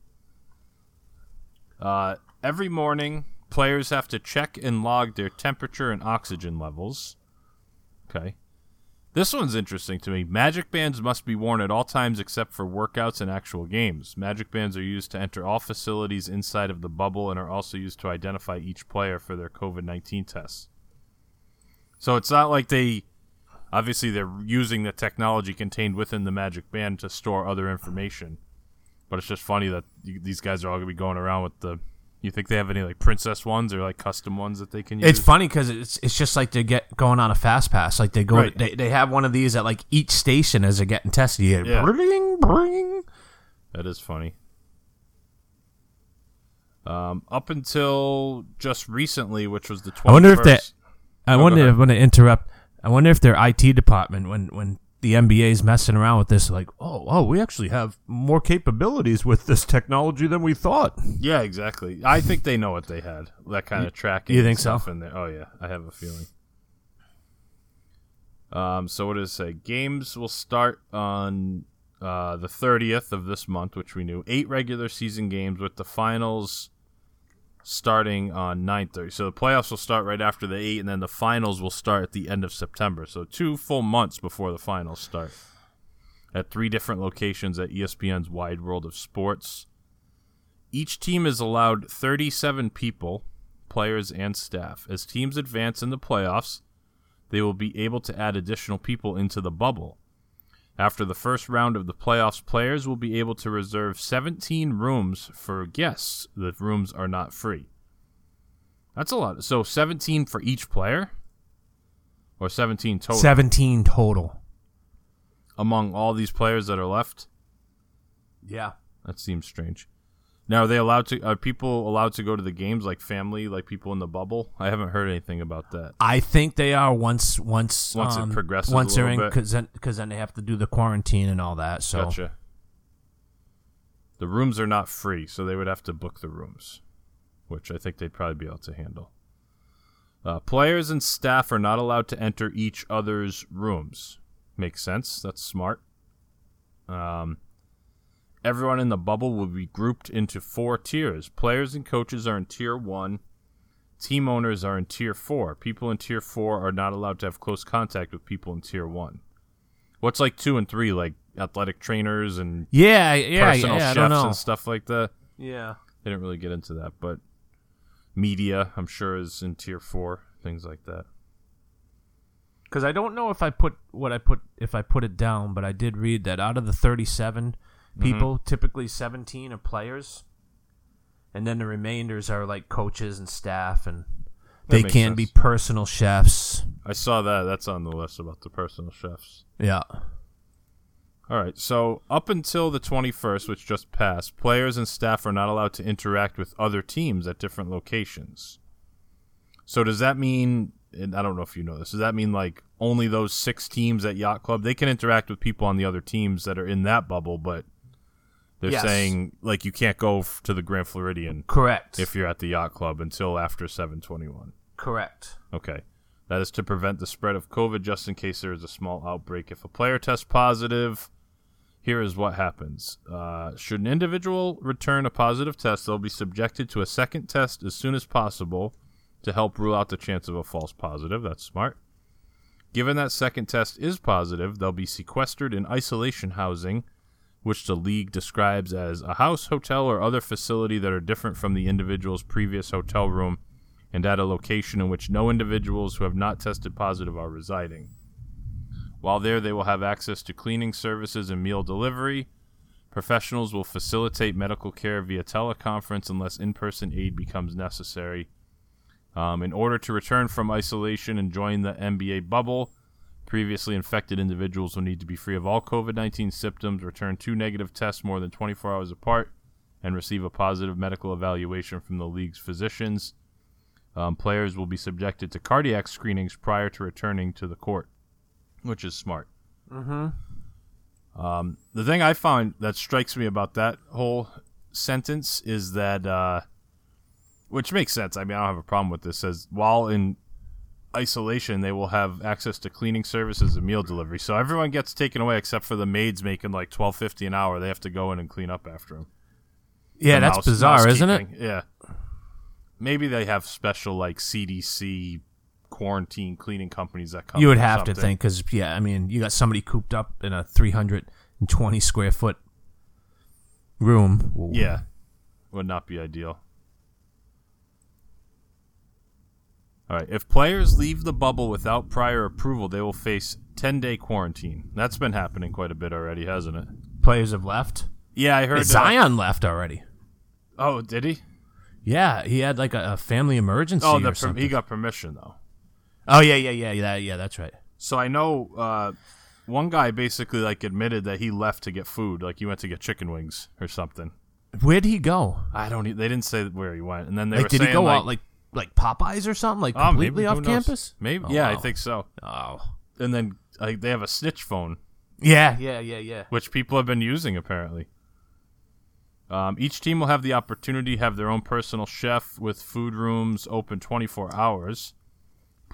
Speaker 7: Uh, every morning, players have to check and log their temperature and oxygen levels. Okay. This one's interesting to me. Magic bands must be worn at all times except for workouts and actual games. Magic bands are used to enter all facilities inside of the bubble and are also used to identify each player for their COVID nineteen tests. So it's not like they... Obviously, they're using the technology contained within the Magic Band to store other information. But it's just funny that you, these guys are all going to be going around with the... You think they have any, like, princess ones or, like, custom ones that they can use?
Speaker 8: It's funny because it's it's just like they get going on a fast pass. Like they go,
Speaker 7: Right.
Speaker 8: they they have one of these at like each station as they're getting tested. You hear
Speaker 7: Yeah.
Speaker 8: bring, bring.
Speaker 7: That is funny. Um, up until just recently, which was the twenty-first...
Speaker 8: I wonder if that. I
Speaker 7: Oh, go
Speaker 8: wonder
Speaker 7: ahead.
Speaker 8: if I'm going to interrupt. I wonder if their I T department, when when the N B A's messing around with this, like, oh, oh, we actually have more capabilities with this technology than we thought.
Speaker 7: Yeah, exactly. I think they know what they had. That kind of tracking
Speaker 8: you
Speaker 7: and
Speaker 8: think so?
Speaker 7: stuff in there. Oh, yeah. I have a feeling. Um, so what does it say? Games will start on uh, the thirtieth of this month, which we knew. Eight regular season games with the finals starting on nine thirty. So the playoffs will start right after the eight, and then the finals will start at the end of September. So two full months before the finals start. At three different locations at E S P N's Wide World of Sports. Each team is allowed thirty-seven people, players and staff. As teams advance in the playoffs, they will be able to add additional people into the bubble. After the first round of the playoffs, players will be able to reserve seventeen rooms for guests. The rooms are not free. That's a lot. So seventeen for each player? Or seventeen total?
Speaker 8: seventeen total.
Speaker 7: Among all these players that are left?
Speaker 8: Yeah.
Speaker 7: That seems strange. Now, are they allowed to? Are people allowed to go to the games like family, like people in the bubble? I haven't heard anything about that.
Speaker 8: I think they are once once
Speaker 7: Once it
Speaker 8: um,
Speaker 7: progresses
Speaker 8: once
Speaker 7: a
Speaker 8: they're
Speaker 7: little
Speaker 8: in
Speaker 7: bit.
Speaker 8: because then because then they have to do the quarantine and all that. So
Speaker 7: Gotcha. The rooms are not free, so they would have to book the rooms, which I think they'd probably be able to handle. Uh, players and staff are not allowed to enter each other's rooms. Makes sense. That's smart. Um. Everyone in the bubble will be grouped into four tiers. Players and coaches are in Tier one. Team owners are in Tier four. People in Tier four are not allowed to have close contact with people in Tier one. What's like two and three? Like athletic trainers and
Speaker 8: yeah, yeah,
Speaker 7: personal
Speaker 8: yeah, I don't
Speaker 7: chefs
Speaker 8: know.
Speaker 7: and stuff like that?
Speaker 8: Yeah.
Speaker 7: They didn't really get into that, but media, I'm sure, is in Tier four. Things like that.
Speaker 8: Because I don't know if I put what I put if I put it down, but I did read that out of the thirty-seven people, mm-hmm. typically seventeen are players, and then the remainders are like coaches and staff, and they can
Speaker 7: sense.
Speaker 8: be personal chefs.
Speaker 7: I saw that. That's on the list about the personal chefs.
Speaker 8: Yeah.
Speaker 7: All right. So up until the twenty-first, which just passed, players and staff are not allowed to interact with other teams at different locations. So does that mean, and I don't know if you know this, does that mean like only those six teams at Yacht Club, they can interact with people on the other teams that are in that bubble, but they're
Speaker 8: Yes.
Speaker 7: saying like you can't go f- to the Grand Floridian
Speaker 8: Correct.
Speaker 7: if you're at the Yacht Club until after seven twenty-one.
Speaker 8: Correct.
Speaker 7: Okay. That is to prevent the spread of COVID just in case there is a small outbreak. If a player tests positive, here is what happens. Uh, should an individual return a positive test, they'll be subjected to a second test as soon as possible to help rule out the chance of a false positive. That's smart. Given that second test is positive, they'll be sequestered in isolation housing, which the league describes as a house, hotel, or other facility that are different from the individual's previous hotel room and at a location in which no individuals who have not tested positive are residing. While there, they will have access to cleaning services and meal delivery. Professionals will facilitate medical care via teleconference unless in-person aid becomes necessary. Um, in order to return from isolation and join the N B A bubble, previously infected individuals will need to be free of all COVID nineteen symptoms, return two negative tests more than twenty-four hours apart, and receive a positive medical evaluation from the league's physicians. Um, players will be subjected to cardiac screenings prior to returning to the court, which is smart. Mm-hmm. Um, the thing I found that strikes me about that whole sentence is that, uh, which makes sense. I mean, I don't have a problem with this. Says while in isolation, they will have access to cleaning services and meal delivery. So everyone gets taken away except for the maids making like twelve fifty an hour. They have to go in and clean up after them.
Speaker 8: Yeah,
Speaker 7: The
Speaker 8: that's
Speaker 7: mouse-
Speaker 8: bizarre, isn't it?
Speaker 7: mousekeeping. Yeah. Maybe they have special like C D C quarantine cleaning companies that come.
Speaker 8: You would
Speaker 7: or
Speaker 8: have to
Speaker 7: something.
Speaker 8: think, because, yeah, I mean, you got somebody cooped up in a three hundred twenty square foot room.
Speaker 7: Yeah. Would not be ideal. All right. If players leave the bubble without prior approval, they will face ten-day quarantine. That's been happening quite a bit already, hasn't it?
Speaker 8: Players have left.
Speaker 7: Yeah, I heard. Uh,
Speaker 8: Zion left already.
Speaker 7: oh, did he?
Speaker 8: Yeah, he had like a, a family emergency
Speaker 7: Oh,
Speaker 8: or
Speaker 7: the per-
Speaker 8: something.
Speaker 7: he got permission though.
Speaker 8: Oh yeah, yeah, yeah, yeah, yeah. That's right.
Speaker 7: So I know uh, one guy basically like admitted that he left to get food, like he went to get chicken wings or something.
Speaker 8: Where'd he go?
Speaker 7: I don't. e- They didn't say where he went, and then they
Speaker 8: Like,
Speaker 7: were
Speaker 8: did
Speaker 7: saying
Speaker 8: he go
Speaker 7: like,
Speaker 8: out like like Popeyes or something? Like
Speaker 7: oh,
Speaker 8: completely
Speaker 7: maybe,
Speaker 8: off
Speaker 7: who knows?
Speaker 8: campus?
Speaker 7: Maybe.
Speaker 8: Oh,
Speaker 7: yeah, I
Speaker 8: wow.
Speaker 7: think so.
Speaker 8: Oh.
Speaker 7: And then like they have a snitch phone,
Speaker 8: Yeah, yeah, yeah, yeah.
Speaker 7: which people have been using apparently. Um, each team will have the opportunity to have their own personal chef with food rooms open twenty-four hours.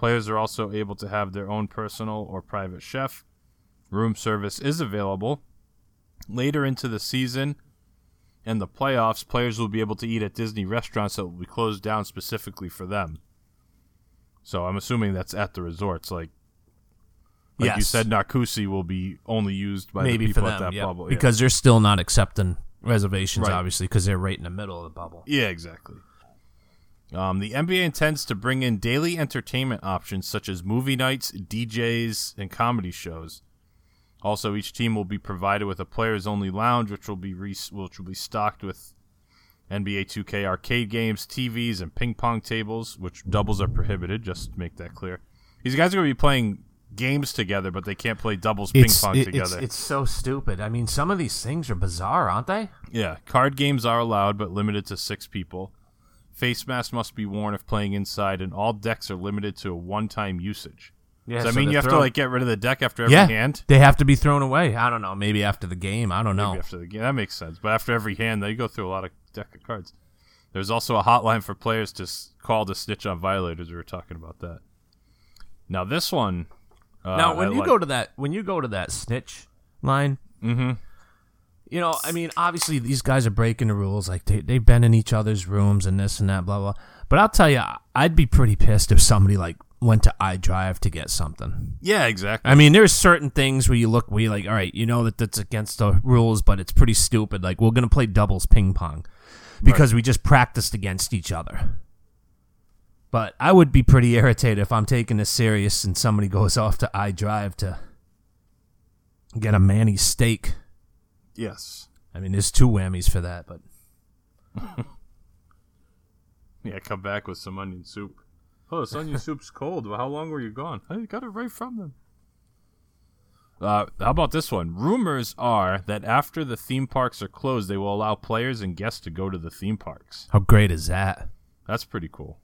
Speaker 7: Players are also able to have their own personal or private chef. Room service is available. Later into the season and the playoffs, players will be able to eat at Disney restaurants that will be closed down specifically for them. So I'm assuming that's at the resorts. Like, like
Speaker 8: yes.
Speaker 7: you said, Narcoosee will be only used by
Speaker 8: Maybe
Speaker 7: the people
Speaker 8: for
Speaker 7: at
Speaker 8: them,
Speaker 7: that
Speaker 8: yep.
Speaker 7: bubble.
Speaker 8: Because they're still not accepting reservations,
Speaker 7: Right.
Speaker 8: obviously, because they're right in the middle of the bubble.
Speaker 7: Yeah, exactly. Um, the N B A intends to bring in daily entertainment options such as movie nights, D Js, and comedy shows. Also, each team will be provided with a players-only lounge, which will be re- which will be stocked with N B A two K arcade games, T Vs, and ping pong tables, which doubles are prohibited. Just to make that clear. These guys are going to be playing games together, but they can't play doubles ping
Speaker 8: It's,
Speaker 7: pong
Speaker 8: it-
Speaker 7: together.
Speaker 8: it's, it's so stupid. I mean, some of these things are bizarre, aren't they?
Speaker 7: Yeah, card games are allowed, but limited to six people. Face masks must be worn if playing inside, and all decks are limited to a one-time usage.
Speaker 8: Yeah,
Speaker 7: Does that
Speaker 8: so
Speaker 7: mean
Speaker 8: they're
Speaker 7: you have to
Speaker 8: throwing-
Speaker 7: like get rid of the deck after every
Speaker 8: Yeah,
Speaker 7: hand?
Speaker 8: they have to be thrown away. I don't know. Maybe after the game. I don't know.
Speaker 7: Maybe after the game. That makes sense. But after every hand, they go through a lot of deck of cards. There's also a hotline for players to s- call to snitch on violators. We were talking about that. Now this one. Uh,
Speaker 8: now, when
Speaker 7: I
Speaker 8: you
Speaker 7: like-
Speaker 8: go to that, when you go to that snitch line,
Speaker 7: mm-hmm.
Speaker 8: you know, I mean, obviously these guys are breaking the rules. Like they they've been in each other's rooms and this and that, blah blah. But I'll tell you, I'd be pretty pissed if somebody like went to iDrive to get something.
Speaker 7: Yeah, exactly.
Speaker 8: I mean, there's certain things where you look, where you're like, all right, you know that that's against the rules, but it's pretty stupid. Like, we're going to play doubles ping pong because
Speaker 7: Right.
Speaker 8: we just practiced against each other. But I would be pretty irritated if I'm taking this serious and somebody goes off to iDrive to get a Manny steak.
Speaker 7: Yes.
Speaker 8: I mean, there's two whammies for that, but
Speaker 7: Yeah, come back with some onion soup. Oh, this onion soup's cold. Well, how long were you gone? I got it right from them. Uh, how about this one? Rumors are that after the theme parks are closed, they will allow players and guests to go to the theme parks.
Speaker 8: how great is that?
Speaker 7: That's pretty cool.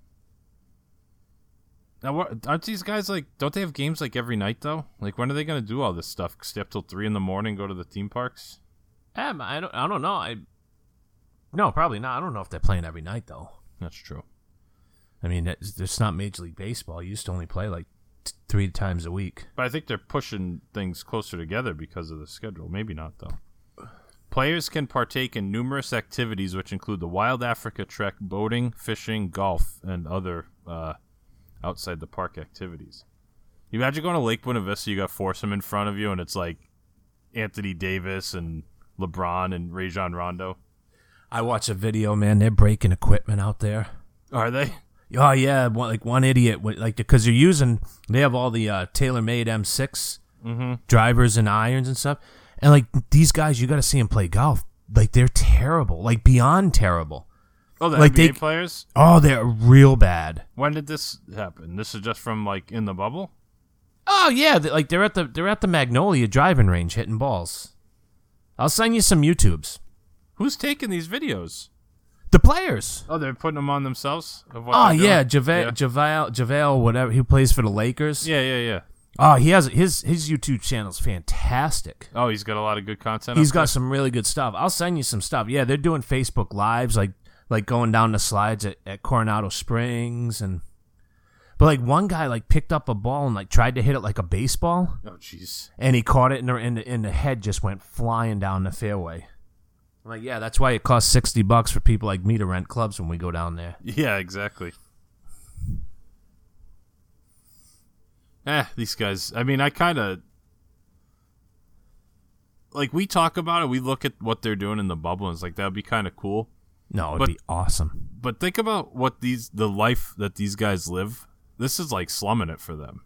Speaker 7: Now, what, aren't these guys like? Don't they have games like every night though? Like, when are they gonna do all this stuff? Stay up till three in the morning, go to the theme parks?
Speaker 8: Um, I don't, I don't know. I no, probably not. I don't know if they're playing every night though.
Speaker 7: That's true.
Speaker 8: I mean, it's, it's not Major League Baseball. You used to only play like t- three times a week.
Speaker 7: But I think they're pushing things closer together because of the schedule. Maybe not, though. Players can partake in numerous activities, which include the Wild Africa Trek, boating, fishing, golf, and other uh, outside the park activities. You imagine going to Lake Buena Vista, you got foursome in front of you, and it's like Anthony Davis and LeBron and Rajon Rondo.
Speaker 8: I watched a video, man. They're breaking equipment out there.
Speaker 7: Are they?
Speaker 8: Oh yeah, one, like one idiot, went- like because they're using, they have all the uh, tailor-made M six
Speaker 7: Mm-hmm.
Speaker 8: drivers and irons and stuff, and like these guys, you got to see them play golf. Like they're terrible, like beyond terrible.
Speaker 7: Oh, the
Speaker 8: Like
Speaker 7: N B A
Speaker 8: they-
Speaker 7: players?
Speaker 8: Oh, they're real bad.
Speaker 7: When did this happen? This is just from, like, in the bubble?
Speaker 8: Oh yeah, they, like they're at the they're at the Magnolia driving range hitting balls. I'll send you some YouTubes.
Speaker 7: Who's taking these videos?
Speaker 8: The players.
Speaker 7: Oh, they're putting them on themselves? Of what
Speaker 8: Oh
Speaker 7: they're
Speaker 8: yeah,
Speaker 7: doing?
Speaker 8: JaVale,
Speaker 7: yeah.
Speaker 8: JaVale, JaVale, whatever. He plays for the Lakers.
Speaker 7: Yeah, yeah, yeah.
Speaker 8: Oh, he has his his YouTube channel's fantastic.
Speaker 7: Oh, he's got a lot of good content.
Speaker 8: He's
Speaker 7: up
Speaker 8: got
Speaker 7: there?
Speaker 8: some really good stuff. I'll send you some stuff. Yeah, they're doing Facebook Lives, like like going down the slides at, at Coronado Springs, and but like one guy like picked up a ball and like tried to hit it like a baseball,
Speaker 7: Oh, jeez.
Speaker 8: and he caught it in the in the, in the head, just went flying down the fairway. I'm like, yeah, that's why it costs sixty bucks for people like me to rent clubs when we go down there.
Speaker 7: Yeah, exactly. Eh, these guys. I mean, I kind of like we talk about it. We look at what they're doing in the bubble, and it's like that would be kind of cool.
Speaker 8: No, it'd
Speaker 7: But-
Speaker 8: be awesome.
Speaker 7: But think about what these the life that these guys live. This is like slumming it for them.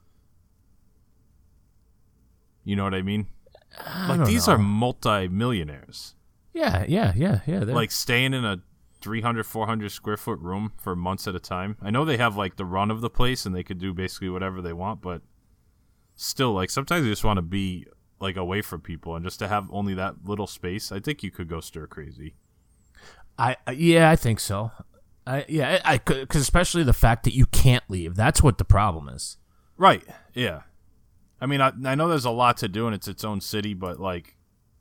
Speaker 7: You know what I mean?
Speaker 8: I
Speaker 7: Like
Speaker 8: don't
Speaker 7: these
Speaker 8: know.
Speaker 7: are multi-millionaires.
Speaker 8: Yeah, yeah, yeah, yeah. they're-
Speaker 7: Like staying in a three hundred, four hundred square foot room for months at a time. I know they have like the run of the place and they could do basically whatever they want, but still, like sometimes you just want to be like away from people, and just to have only that little space, I think you could go stir crazy.
Speaker 8: I I- yeah, I think so. I yeah, I because especially the fact that you can't leave. That's what the problem is.
Speaker 7: Right. Yeah. I mean, I, I know there's a lot to do and it's its own city, but like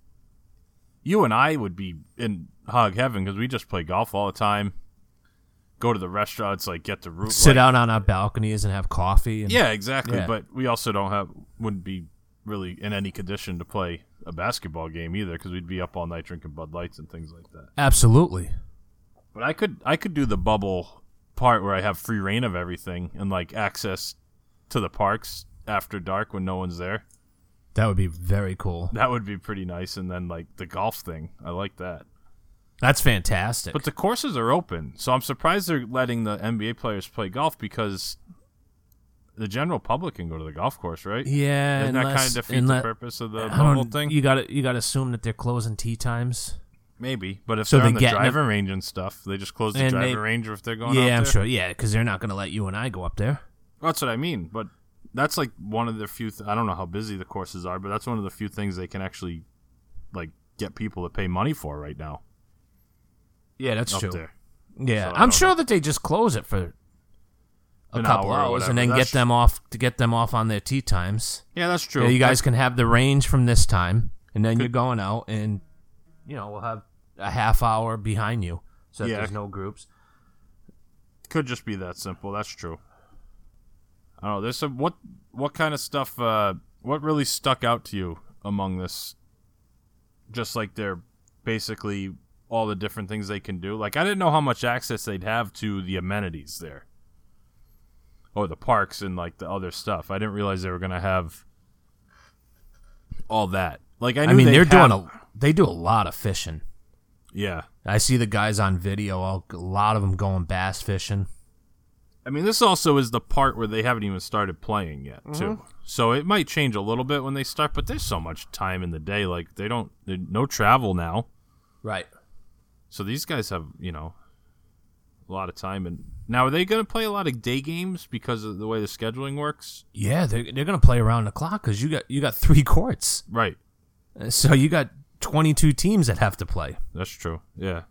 Speaker 7: you and I would be in hog heaven because we just play golf all the time. go to the restaurants, like get the roof,
Speaker 8: Sit
Speaker 7: like,
Speaker 8: out on our balconies and have coffee. And,
Speaker 7: Yeah, exactly.
Speaker 8: Yeah.
Speaker 7: But we also don't have wouldn't be really in any condition to play a basketball game either, because we'd be up all night drinking Bud Lights and things like that.
Speaker 8: Absolutely.
Speaker 7: But I could I could do the bubble part where I have free reign of everything and like access to the parks after dark when no one's there.
Speaker 8: That would be very cool.
Speaker 7: That would be pretty nice. And then like the golf thing, I like that.
Speaker 8: That's fantastic.
Speaker 7: But the courses are open, so I'm surprised they're letting the N B A players play golf, because the general public can go to the golf course, right?
Speaker 8: yeah,
Speaker 7: Doesn't that
Speaker 8: unless,
Speaker 7: kind of defeat
Speaker 8: unless,
Speaker 7: the purpose of the
Speaker 8: I
Speaker 7: bubble
Speaker 8: don't-
Speaker 7: thing?
Speaker 8: You got you got to assume that they're closing tee times.
Speaker 7: Maybe, but if
Speaker 8: So
Speaker 7: they're on
Speaker 8: they
Speaker 7: the
Speaker 8: get-
Speaker 7: driving range and stuff, they just close the
Speaker 8: And
Speaker 7: driving
Speaker 8: they-
Speaker 7: range if they're going out
Speaker 8: Yeah, I'm
Speaker 7: there.
Speaker 8: sure. Yeah, because they're not going to let you and I go up there.
Speaker 7: That's what I mean, but that's like one of the few. Th- I don't know how busy the courses are, but that's one of the few things they can actually like get people to pay money for right now.
Speaker 8: Yeah, that's
Speaker 7: up
Speaker 8: true.
Speaker 7: there.
Speaker 8: Yeah,
Speaker 7: So I
Speaker 8: I'm
Speaker 7: don't
Speaker 8: sure
Speaker 7: know.
Speaker 8: that they just close it for a
Speaker 7: An
Speaker 8: couple
Speaker 7: hour or
Speaker 8: hours
Speaker 7: whatever.
Speaker 8: and then
Speaker 7: That's
Speaker 8: get them off to get them off on their tee times.
Speaker 7: Yeah, that's true.
Speaker 8: Yeah, you guys
Speaker 7: That-
Speaker 8: can have the range from this time, and then you're going out, and you know we'll have a half hour behind you, so that
Speaker 7: Yeah.
Speaker 8: there's no groups.
Speaker 7: could just be that simple. That's true. I don't know. There's some what what kind of stuff. Uh, what really stuck out to you among this? Just like they're basically all the different things they can do. Like I didn't know how much access they'd have to the amenities there, or the parks and like the other stuff. I didn't realize they were gonna have all that. Like I, knew
Speaker 8: I mean,
Speaker 7: they'd
Speaker 8: they're
Speaker 7: have-
Speaker 8: doing a they do a lot of fishing.
Speaker 7: yeah.
Speaker 8: I see the guys on video. All, a lot of them going bass fishing.
Speaker 7: I mean, this also is the part where they haven't even started playing yet, too. So it might change a little bit when they start, but there's so much time in the day. Like, they don't, there's no travel now.
Speaker 8: Right.
Speaker 7: So these guys have, you know, a lot of time. And now, are they going to play a lot of day games because of the way the scheduling works?
Speaker 8: Yeah, they're they're gonna play around the clock because you got you got three courts,
Speaker 7: Right.
Speaker 8: so you got twenty-two teams that have to play.
Speaker 7: That's true. Yeah.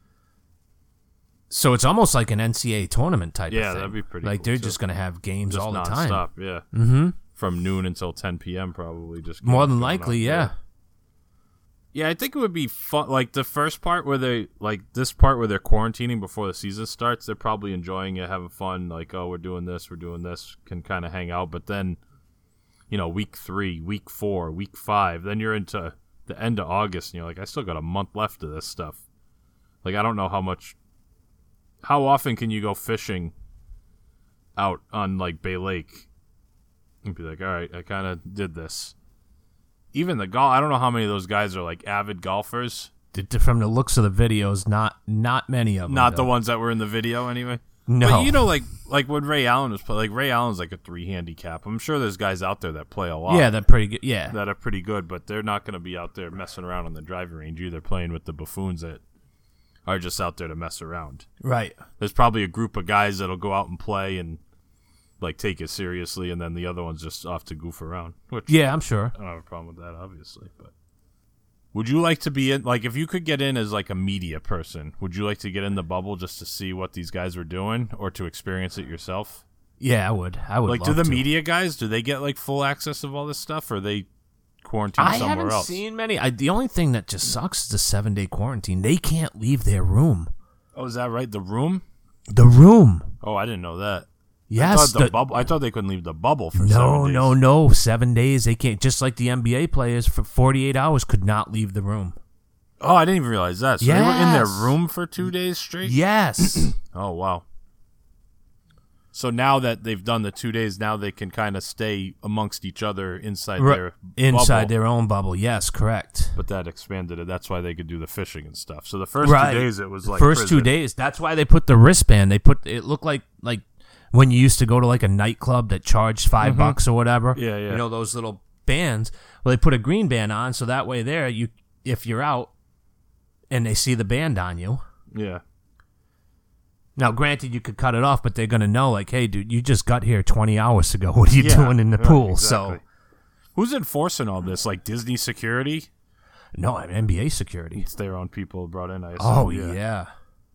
Speaker 8: So it's almost like an N C double A tournament type.
Speaker 7: Yeah,
Speaker 8: of thing.
Speaker 7: that'd be pretty
Speaker 8: Like
Speaker 7: cool,
Speaker 8: they're
Speaker 7: too.
Speaker 8: just gonna have games
Speaker 7: Just
Speaker 8: all the
Speaker 7: nonstop,
Speaker 8: time.
Speaker 7: yeah.
Speaker 8: Mm-hmm.
Speaker 7: From noon until ten p.m. probably. Just
Speaker 8: More than
Speaker 7: going
Speaker 8: likely,
Speaker 7: on,
Speaker 8: yeah.
Speaker 7: Yeah, I think it would be fun. Like the first part where they, like this part where they're quarantining before the season starts, they're probably enjoying it, having fun. Like, oh, we're doing this, we're doing this, can kind of hang out. But then, you know, week three, week four, week five, then you're into the end of August, and you're like, I still got a month left of this stuff. Like, I don't know how much, how often can you go fishing out on like Bay Lake and be like, all right, I kind of did this. Even the golf, I don't know how many of those guys are like avid golfers.
Speaker 8: D- d- From the looks of the videos, not not many of them.
Speaker 7: Not the
Speaker 8: though.
Speaker 7: ones that were in the video, anyway.
Speaker 8: No.
Speaker 7: But you know, like like when Ray Allen was playing, like Ray Allen's like a three handicap. I'm sure there's guys out there that play a lot.
Speaker 8: Yeah, they're pretty good. Yeah,
Speaker 7: that are pretty good, but they're not going to be out there messing around on the driving range either, playing with the buffoons that are just out there to mess around.
Speaker 8: right.
Speaker 7: There's probably a group of guys that'll go out and play and like take it seriously, and then the other one's just off to goof around. Which
Speaker 8: Yeah, I'm sure.
Speaker 7: I don't have a problem with that, obviously. But would you like to be in? Like, if you could get in as like a media person, would you like to get in the bubble just to see what these guys were doing, or to experience it yourself?
Speaker 8: Yeah, I would. I would.
Speaker 7: Like, do
Speaker 8: love
Speaker 7: the
Speaker 8: to.
Speaker 7: media guys, do they get like full access of all this stuff, or are they quarantined
Speaker 8: I
Speaker 7: somewhere
Speaker 8: haven't
Speaker 7: else?
Speaker 8: seen many. I, the only thing that just sucks is the seven day quarantine. They can't leave their room.
Speaker 7: Oh, is that right? The room?
Speaker 8: The room.
Speaker 7: Oh, I didn't know that. I
Speaker 8: Yes.
Speaker 7: thought the
Speaker 8: the-
Speaker 7: bubble. I thought they couldn't leave the bubble for
Speaker 8: no,
Speaker 7: seven days.
Speaker 8: no, no. Seven days. They can't. Just like the N B A players for forty-eight hours could not leave the room.
Speaker 7: Oh, I didn't even realize that. So they were in their
Speaker 8: Yes.
Speaker 7: room for two days straight?
Speaker 8: Yes.
Speaker 7: Oh, wow. So now that they've done the two days, now they can kind of stay amongst each other inside
Speaker 8: Right.
Speaker 7: their
Speaker 8: Inside
Speaker 7: bubble.
Speaker 8: their own bubble. Yes, correct.
Speaker 7: But that expanded it. That's why they could do the fishing and stuff. So the first
Speaker 8: Right.
Speaker 7: two days, it was like
Speaker 8: first two
Speaker 7: prison.
Speaker 8: days. That's why they put the wristband. They put it looked like like when you used to go to like a nightclub that charged 5 bucks or whatever.
Speaker 7: Mm-hmm. Yeah, yeah.
Speaker 8: You know those little bands. Well, they put a green band on, so that way there you if you're out and they see the band on you.
Speaker 7: Yeah.
Speaker 8: Now, granted, you could cut it off, but they're gonna know, like, hey, dude, you just got here twenty hours ago. What are you
Speaker 7: Yeah,
Speaker 8: doing in the
Speaker 7: yeah,
Speaker 8: pool?
Speaker 7: exactly.
Speaker 8: So,
Speaker 7: Who's enforcing all this? Like Disney security?
Speaker 8: no, I'm N B A security.
Speaker 7: It's their own people brought in, I assume.
Speaker 8: Oh yeah.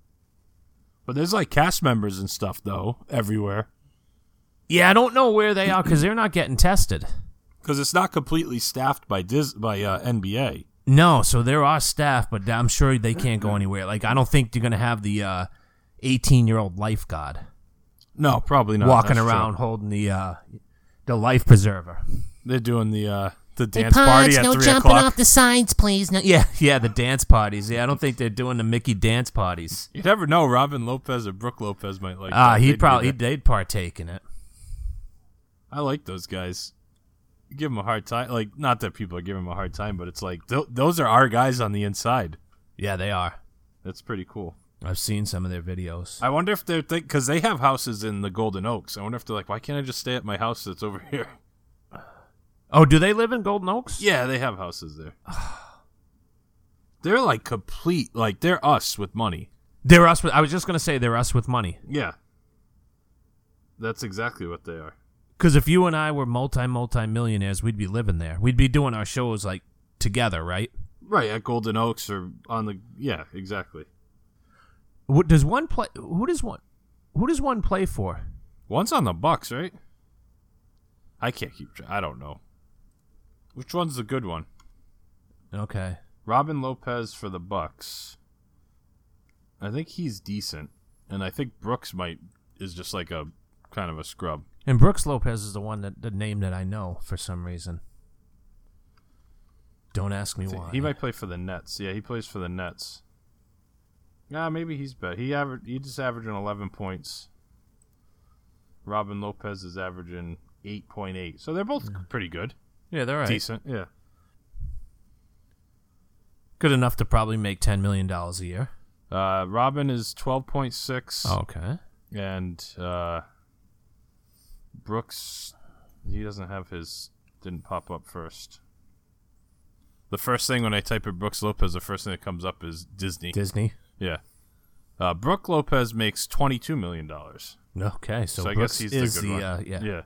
Speaker 7: But there's like cast members and stuff, though, everywhere.
Speaker 8: Yeah, I don't know where they are because they're not getting tested.
Speaker 7: Because it's not completely staffed by Dis- by uh, N B A.
Speaker 8: No, so there are staff, but I'm sure they can't go anywhere. Like, I don't think they're going to have the uh, eighteen-year-old lifeguard
Speaker 7: No, probably not.
Speaker 8: walking
Speaker 7: That's
Speaker 8: around
Speaker 7: true.
Speaker 8: holding the uh, the life preserver.
Speaker 7: They're doing the uh, the
Speaker 2: Hey,
Speaker 7: dance party
Speaker 2: Pods,
Speaker 7: at
Speaker 2: no
Speaker 7: three
Speaker 2: jumping
Speaker 7: o'clock.
Speaker 2: off the sides, please. No,
Speaker 8: Yeah, yeah, the dance parties. Yeah, I don't think they're doing the Mickey dance parties.
Speaker 7: You never know. Robin Lopez or Brooke Lopez might like.
Speaker 8: Ah,
Speaker 7: that.
Speaker 8: he'd
Speaker 7: They'd be
Speaker 8: probably
Speaker 7: there.
Speaker 8: they'd partake in it.
Speaker 7: I like those guys. You give them a hard time. Like, not that people are giving them a hard time, but it's like th- those are our guys on the inside.
Speaker 8: Yeah, they are.
Speaker 7: That's pretty cool.
Speaker 8: I've seen some of their videos.
Speaker 7: I wonder if they're think because they have houses in the Golden Oaks. I wonder if they're like, why can't I just stay at my house that's over here?
Speaker 8: Oh, do they live in Golden Oaks?
Speaker 7: Yeah, they have houses there. They're like complete, like they're us with money.
Speaker 8: They're us. With, I was just gonna say they're us with money.
Speaker 7: Yeah, that's exactly what they are.
Speaker 8: Because if you and I were multi multi millionaires, we'd be living there. We'd be doing our shows like together, right?
Speaker 7: Right at Golden Oaks or on the yeah, exactly.
Speaker 8: What does one play? Who does one? Who does one play for?
Speaker 7: One's on the Bucks, right? I can't keep track. I don't know. Which one's the good one?
Speaker 8: Okay.
Speaker 7: Robin Lopez for the Bucks. I think he's decent, and I think Brooks might is just like a kind of a scrub.
Speaker 8: And Brooks Lopez is the one that the name that I know for some reason. Don't ask me why.
Speaker 7: He might play for the Nets. Yeah, he plays for the Nets. Nah, maybe he's better. He aver- he just averaging eleven points. Robin Lopez is averaging eight point eight. So they're both pretty good.
Speaker 8: Yeah, they're all right.
Speaker 7: Decent, yeah.
Speaker 8: Good enough to probably make ten million dollars a year.
Speaker 7: Uh, Robin is twelve point six.
Speaker 8: Okay.
Speaker 7: And uh, Brooks, he doesn't have his, didn't pop up first. The first thing when I type in Brooks Lopez, the first thing that comes up is Disney.
Speaker 8: Disney.
Speaker 7: Yeah. Uh, Brooke Lopez makes twenty-two million dollars.
Speaker 8: Okay, so,
Speaker 7: So I
Speaker 8: Brooks
Speaker 7: guess he's
Speaker 8: is
Speaker 7: the good
Speaker 8: the
Speaker 7: one.
Speaker 8: uh, yeah.
Speaker 7: Yeah.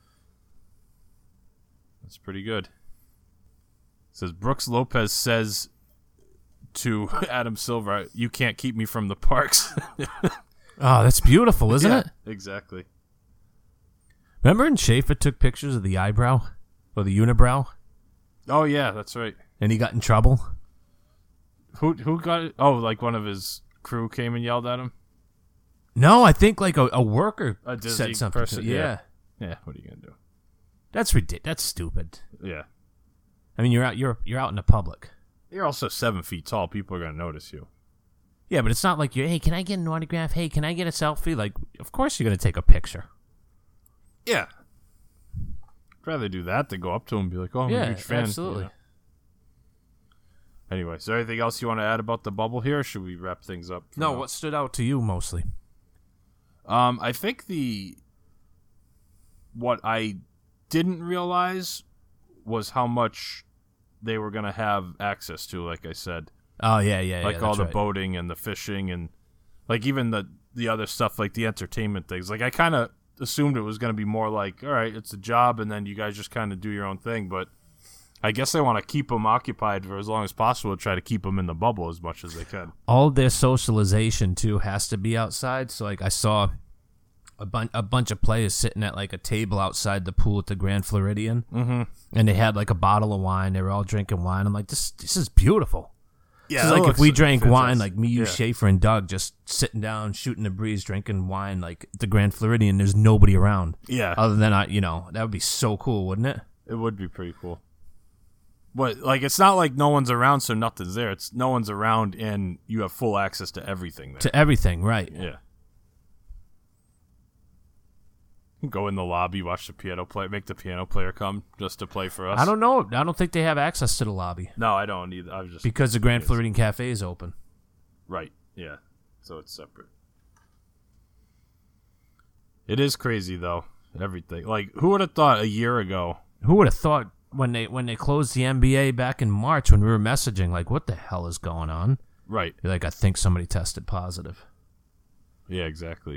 Speaker 7: That's pretty good. It says Brooks Lopez says to Adam Silver, "You can't keep me from the parks."
Speaker 8: Oh, that's beautiful, isn't
Speaker 7: Yeah,
Speaker 8: it?
Speaker 7: Exactly.
Speaker 8: Remember when Schaefer took pictures of the eyebrow or the unibrow,
Speaker 7: Oh yeah, that's right.
Speaker 8: and he got in trouble?
Speaker 7: Who who got it? Oh, like one of his crew came and yelled at him.
Speaker 8: No, I think like a, a worker
Speaker 7: A Disney
Speaker 8: said something.
Speaker 7: person,
Speaker 8: to, yeah.
Speaker 7: yeah. Yeah. What are you gonna do?
Speaker 8: That's ridiculous. That's stupid.
Speaker 7: Yeah.
Speaker 8: I mean, you're out. You're you're out in the public.
Speaker 7: You're also seven feet tall. People are gonna notice you.
Speaker 8: Yeah, but it's not like you're. Hey, can I get an autograph? Hey, can I get a selfie? Like, of course you're gonna take a picture.
Speaker 7: Yeah. I'd rather do that than go up to him and be like, "Oh, I'm a
Speaker 8: Yeah,
Speaker 7: huge fan."
Speaker 8: absolutely.
Speaker 7: You know? Anyway, is there anything else you want to add about the bubble here, or should we wrap things up? for
Speaker 8: No,
Speaker 7: now?
Speaker 8: what stood out to you mostly?
Speaker 7: Um, I think the what I didn't realize was how much they were gonna have access to. Like I said,
Speaker 8: Oh yeah, yeah, yeah.
Speaker 7: like all
Speaker 8: that's
Speaker 7: the
Speaker 8: right.
Speaker 7: boating and the fishing and like even the the other stuff, like the entertainment things. Like I kind of assumed it was gonna be more like, all right, it's a job, and then you guys just kind of do your own thing. But I guess they want to keep them occupied for as long as possible, to try to keep them in the bubble as much as they can.
Speaker 8: All their socialization too has to be outside. So like I saw a bunch a bunch of players sitting at like a table outside the pool at the Grand Floridian, mm-hmm. and they had like a bottle of wine. They were all drinking wine. I'm like, this this is beautiful.
Speaker 7: Yeah,
Speaker 8: It's
Speaker 7: that
Speaker 8: like if
Speaker 7: looks
Speaker 8: we drank
Speaker 7: fantastic.
Speaker 8: wine, like me, you,
Speaker 7: Yeah.
Speaker 8: Schaefer, and Doug, just sitting down, shooting the breeze, drinking wine, like at the Grand Floridian. There's nobody around.
Speaker 7: Yeah.
Speaker 8: Other than I, you know, that would be so cool, wouldn't it?
Speaker 7: It would be pretty cool. But like, it's not like no one's around, so nothing's there. It's no one's around, and you have full access to everything there.
Speaker 8: To everything, right?
Speaker 7: Yeah. Go in the lobby, watch the piano play, make the piano player come just to play for us.
Speaker 8: I don't know. I don't think they have access to the lobby
Speaker 7: No, I don't either. I was just
Speaker 8: because the Grand Floridian Cafe is open.
Speaker 7: right. Yeah, so it's separate. It is crazy though. Everything. Like, who would have thought a year ago?
Speaker 8: Who would have thought when they when they closed the N B A back in March when we were messaging like, what the hell is going on?
Speaker 7: Right.
Speaker 8: You're like, I think somebody tested positive.
Speaker 7: Yeah, exactly.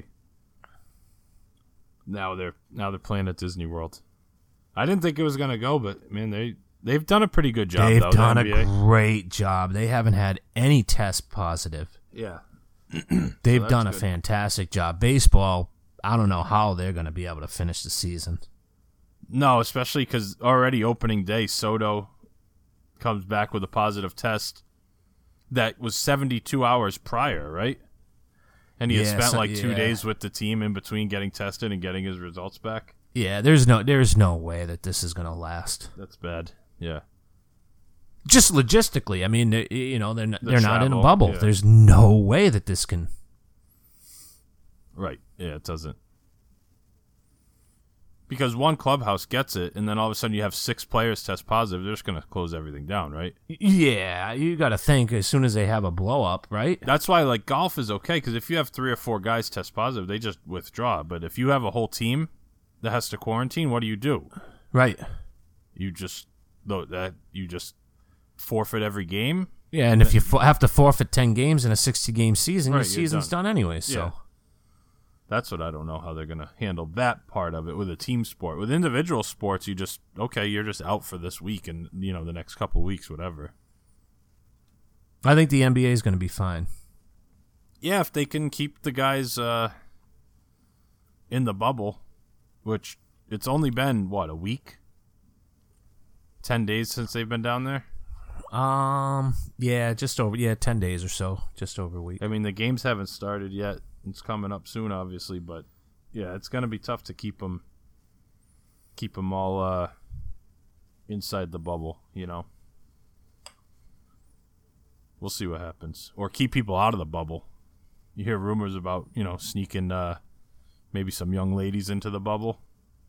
Speaker 7: Now they're now they're playing at Disney World. I didn't think it was gonna go, but man, they they've done a pretty good job.
Speaker 8: They've
Speaker 7: though, the
Speaker 8: done a
Speaker 7: N B A.
Speaker 8: great job. They haven't had any test positive.
Speaker 7: Yeah.
Speaker 8: They've
Speaker 7: that's
Speaker 8: done a
Speaker 7: good.
Speaker 8: fantastic job. Baseball, I don't know how they're going to be able to finish the season.
Speaker 7: No, especially because already opening day, Soto comes back with a positive test that was seventy-two hours prior, right? And he
Speaker 8: Yeah,
Speaker 7: had spent
Speaker 8: so-
Speaker 7: like two
Speaker 8: yeah.
Speaker 7: days with the team in between getting tested and getting his results back.
Speaker 8: Yeah, there's no there's no way that this is gonna last.
Speaker 7: That's bad. Yeah.
Speaker 8: Just logistically, I mean, they- you know, they're not,
Speaker 7: The
Speaker 8: they're not in a
Speaker 7: travel,
Speaker 8: bubble.
Speaker 7: yeah.
Speaker 8: There's no way that this can.
Speaker 7: Right. Yeah, it doesn't. Because one clubhouse gets it, and then all of a sudden you have six players test positive. They're just going to close everything down, right?
Speaker 8: Yeah, you got to think as soon as they have a blow up, right?
Speaker 7: That's why, like, golf is okay, because if you have three or four guys test positive, they just withdraw. But if you have a whole team that has to quarantine, what do you do?
Speaker 8: Right.
Speaker 7: You just though that you just forfeit every game.
Speaker 8: Yeah, and if you fo- have to forfeit ten games in a sixty game season,
Speaker 7: Right,
Speaker 8: your
Speaker 7: you're
Speaker 8: season's
Speaker 7: done.
Speaker 8: done, anyway. So.
Speaker 7: Yeah. That's what I don't know how they're going to handle that part of it with a team sport. With individual sports, you just, okay, you're just out for this week and, you know, the next couple weeks, whatever.
Speaker 8: I think the N B A is going to be fine.
Speaker 7: Yeah, if they can keep the guys uh, in the bubble, which it's only been, what, a week? Ten days since they've been down there?
Speaker 8: Um, yeah, just over, yeah, ten days or so, just over a week.
Speaker 7: I mean, the games haven't started yet. It's coming up soon, obviously, but yeah, it's going to be tough to keep them, keep them all uh, inside the bubble, you know. We'll see what happens. Or keep people out of the bubble. You hear rumors about, you know, sneaking uh, maybe some young ladies into the bubble.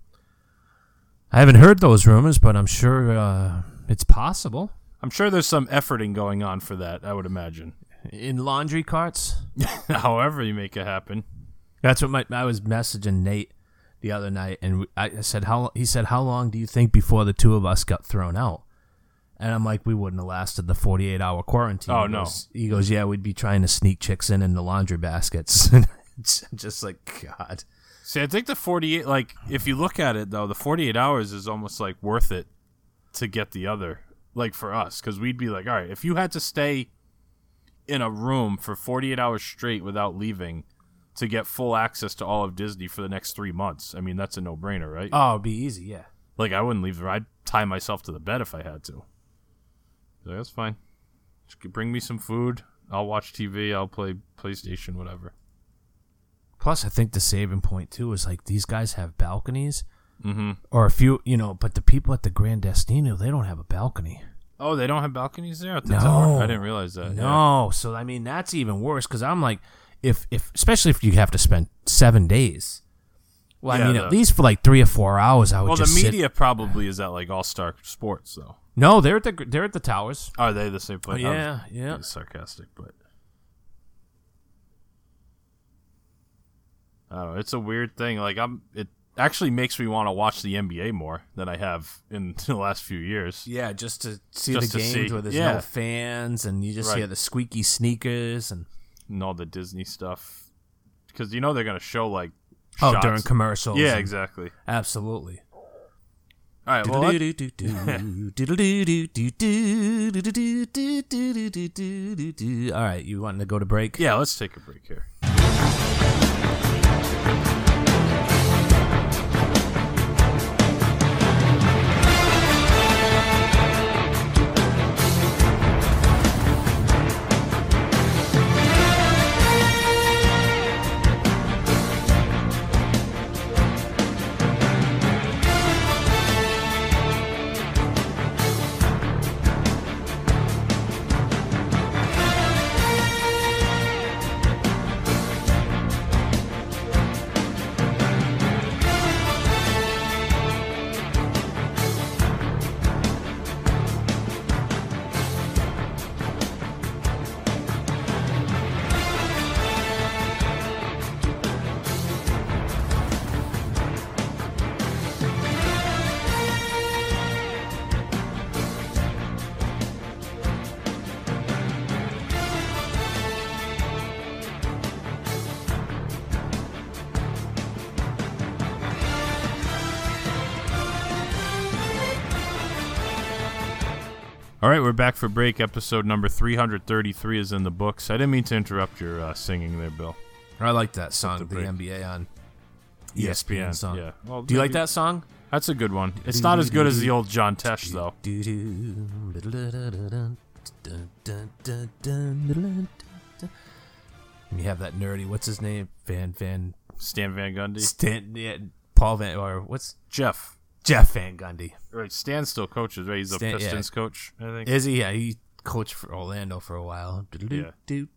Speaker 8: I haven't heard those rumors, but I'm sure uh, it's possible.
Speaker 7: I'm sure there's some efforting going on for that, I would imagine.
Speaker 8: In laundry carts?
Speaker 7: However you make it happen.
Speaker 8: That's what my I was messaging Nate the other night, and I I said, "How?" He said, "How long do you think before the two of us got thrown out?" And I'm like, "We wouldn't have lasted the forty-eight hour quarantine."
Speaker 7: Oh,
Speaker 8: he
Speaker 7: no.
Speaker 8: goes, he goes, "Yeah, we'd be trying to sneak chicks in in the laundry baskets." It's just like, God.
Speaker 7: See, I think the forty-eight, like, if you look at it, though, the forty-eight hours is almost, like, worth it to get the other, like, for us. Because we'd be like, all right, if you had to stay in a room for forty-eight hours straight without leaving to get full access to all of Disney for the next three months, I mean, that's a no-brainer, right?
Speaker 8: Oh, it'd be easy, yeah.
Speaker 7: Like, I wouldn't leave. I'd tie myself to the bed if I had to. So that's fine. Just bring me some food. I'll watch T V. I'll play PlayStation, whatever.
Speaker 8: Plus, I think the saving point, too, is like these guys have balconies.
Speaker 7: Mm-hmm.
Speaker 8: Or a few, you know, but the people at the Grand Destino, they don't have a balcony.
Speaker 7: Oh, they don't have balconies there at the
Speaker 8: No.
Speaker 7: tower? I didn't realize that. Yeah.
Speaker 8: No. So, I mean, that's even worse because I'm like, if, if, especially if you have to spend seven days. Well,
Speaker 7: Yeah,
Speaker 8: I mean,
Speaker 7: the-
Speaker 8: at least for like three or four hours, I would
Speaker 7: Well, the
Speaker 8: just sit-
Speaker 7: media probably is at like All Star Sports, though.
Speaker 8: No, they're at the they're at the towers.
Speaker 7: Are they the same place?
Speaker 8: Oh,
Speaker 7: I
Speaker 8: yeah,
Speaker 7: was
Speaker 8: yeah.
Speaker 7: being sarcastic, but I don't know. It's a weird thing. Like I'm, it actually makes me want to watch the N B A more than I have in the last few years.
Speaker 8: Yeah, just to see
Speaker 7: Just
Speaker 8: the
Speaker 7: to
Speaker 8: games
Speaker 7: see.
Speaker 8: where there's
Speaker 7: Yeah.
Speaker 8: no fans and you just
Speaker 7: Right.
Speaker 8: hear the squeaky sneakers and
Speaker 7: And all the Disney stuff, because you know they're gonna show like
Speaker 8: oh
Speaker 7: shots.
Speaker 8: during commercials.
Speaker 7: Yeah,
Speaker 8: and-
Speaker 7: exactly.
Speaker 8: absolutely.
Speaker 7: All right. Well, let-
Speaker 8: All right, you wanting to go to break?
Speaker 7: yeah. Let's take a break here. All right, we're back for break. Episode number three hundred thirty-three is in the books. I didn't mean to interrupt your uh, singing there, Bill.
Speaker 8: I like that song,
Speaker 7: the
Speaker 8: the
Speaker 7: break.
Speaker 8: N B A on
Speaker 7: E
Speaker 8: E
Speaker 7: S
Speaker 8: S
Speaker 7: P
Speaker 8: P
Speaker 7: N,
Speaker 8: N song.
Speaker 7: yeah. Well,
Speaker 8: Do you like
Speaker 7: maybe-
Speaker 8: that song?
Speaker 7: That's a good one. It's not as good as the old John Tesh, though.
Speaker 8: And you have that nerdy, what's his name? Van Van
Speaker 7: Stan Van Gundy.
Speaker 8: Stan, yeah, Paul Van, or what's
Speaker 7: Jeff.
Speaker 8: Jeff Van Gundy.
Speaker 7: Right, Stan still coaches, right? He's
Speaker 8: Stan-
Speaker 7: a Pistons
Speaker 8: yeah.
Speaker 7: coach, I think.
Speaker 8: Is he? Yeah, he coached for Orlando for a while.
Speaker 7: Yeah.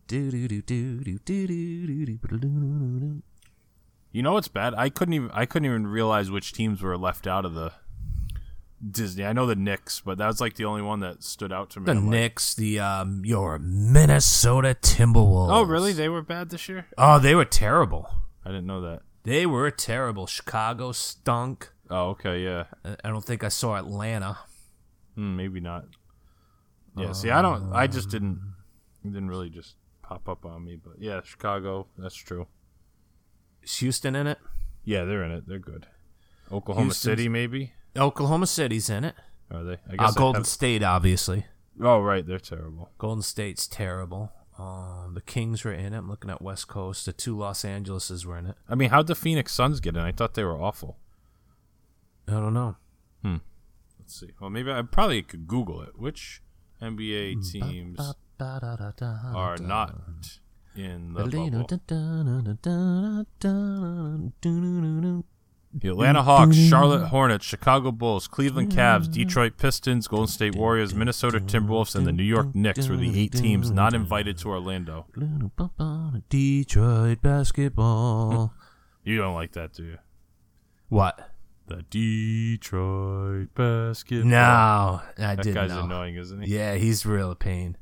Speaker 7: You know what's bad? I couldn't even I couldn't even realize which teams were left out of the Disney. I know the Knicks, but that was like the only one that stood out to me.
Speaker 8: The
Speaker 7: I'm like,
Speaker 8: Knicks, the um, your Minnesota Timberwolves.
Speaker 7: oh, really? They were bad this year?
Speaker 8: Oh, they were terrible.
Speaker 7: I didn't know that.
Speaker 8: They were terrible. Chicago stunk.
Speaker 7: Oh, okay, yeah.
Speaker 8: I I don't think I saw Atlanta.
Speaker 7: Hmm, maybe not. Yeah, see, I don't. I just didn't. It didn't really just pop up on me, but yeah, Chicago. That's true.
Speaker 8: Is Houston in it?
Speaker 7: Yeah, they're in it. They're good. Oklahoma
Speaker 8: Houston's-
Speaker 7: City, maybe.
Speaker 8: Oklahoma City's in it.
Speaker 7: Are they? I
Speaker 8: Uh,
Speaker 7: I
Speaker 8: Golden
Speaker 7: have-
Speaker 8: State, obviously.
Speaker 7: Oh, right, they're terrible.
Speaker 8: Golden State's terrible. Um, the Kings were in it. I'm looking at West Coast. The two Los Angeleses were in it.
Speaker 7: I mean, how'd the Phoenix Suns get in? I thought they were awful.
Speaker 8: I don't know.
Speaker 7: Let's see. Well, maybe I probably could Google it. Which N B A teams are not in the bubble? The Atlanta Hawks, Charlotte Hornets, Chicago Bulls, Cleveland Cavs, Detroit Pistons, Golden State Warriors, Minnesota Timberwolves, and the New York Knicks were the eight teams not invited to Orlando.
Speaker 8: Detroit basketball.
Speaker 7: You don't like that, do you?
Speaker 8: What?
Speaker 7: The Detroit basketball.
Speaker 8: No, I
Speaker 7: That
Speaker 8: didn't
Speaker 7: guy's
Speaker 8: know.
Speaker 7: annoying, isn't he?
Speaker 8: Yeah, he's real pain.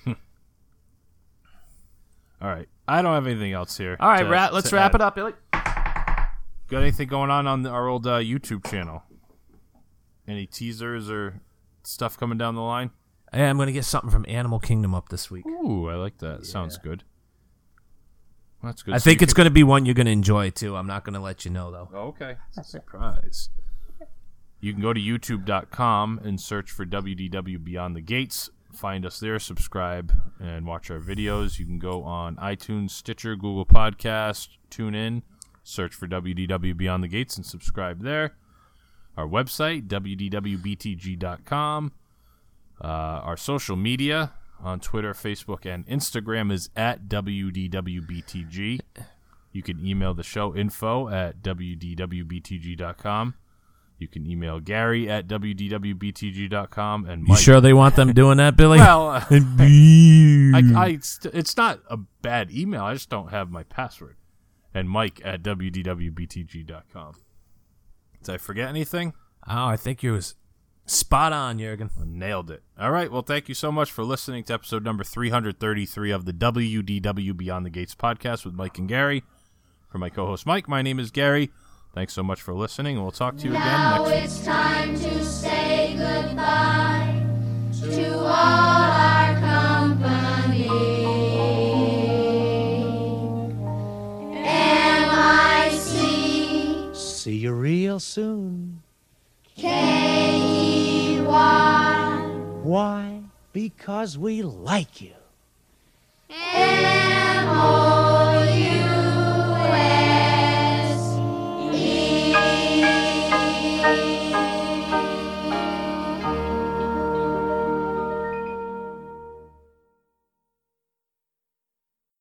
Speaker 7: All right. I don't have anything else here.
Speaker 8: All right,
Speaker 7: to-
Speaker 8: ra- let's
Speaker 7: to
Speaker 8: wrap
Speaker 7: add.
Speaker 8: it up, Billy.
Speaker 7: Got anything going on on our old uh, YouTube channel? Any teasers or stuff coming down the line?
Speaker 8: Hey, I'm going to get something from Animal Kingdom up this week.
Speaker 7: Ooh, I like that. Sounds good. That's good.
Speaker 8: I
Speaker 7: So
Speaker 8: think
Speaker 7: you
Speaker 8: it's
Speaker 7: can-
Speaker 8: going to be one you're going to enjoy, too. I'm not going to let you know, though.
Speaker 7: Oh, okay. That's a surprise. You can go to youtube dot com and search for W D W Beyond the Gates. Find us there, subscribe, and watch our videos. You can go on iTunes, Stitcher, Google Podcast, tune in, search for W D W Beyond the Gates, and subscribe there. Our website, W D W B T G dot com. Uh, our social media on Twitter, Facebook, and Instagram is at W D W B T G. You can email the show info at W D W B T G dot com. You can email Gary at W D W B T G dot com. And
Speaker 8: You
Speaker 7: Mike.
Speaker 8: sure they want them doing that, Billy?
Speaker 7: Well, uh, I, I, st- it's not a bad email. I just don't have my password. And Mike at W D W B T G dot com. Did I forget anything?
Speaker 8: Oh, I think you was spot on, Jurgen.
Speaker 7: Nailed it. All right. Well, thank you so much for listening to episode number three thirty-three of the W D W Beyond the Gates podcast with Mike and Gary. For my co-host Mike, my name is Gary. Thanks so much for listening, and we'll talk to you
Speaker 9: Now
Speaker 7: again next week.
Speaker 9: it's time to say goodbye to all our company. M I C
Speaker 2: See you real soon.
Speaker 9: K E Y
Speaker 2: Why? Because we like you.
Speaker 9: M O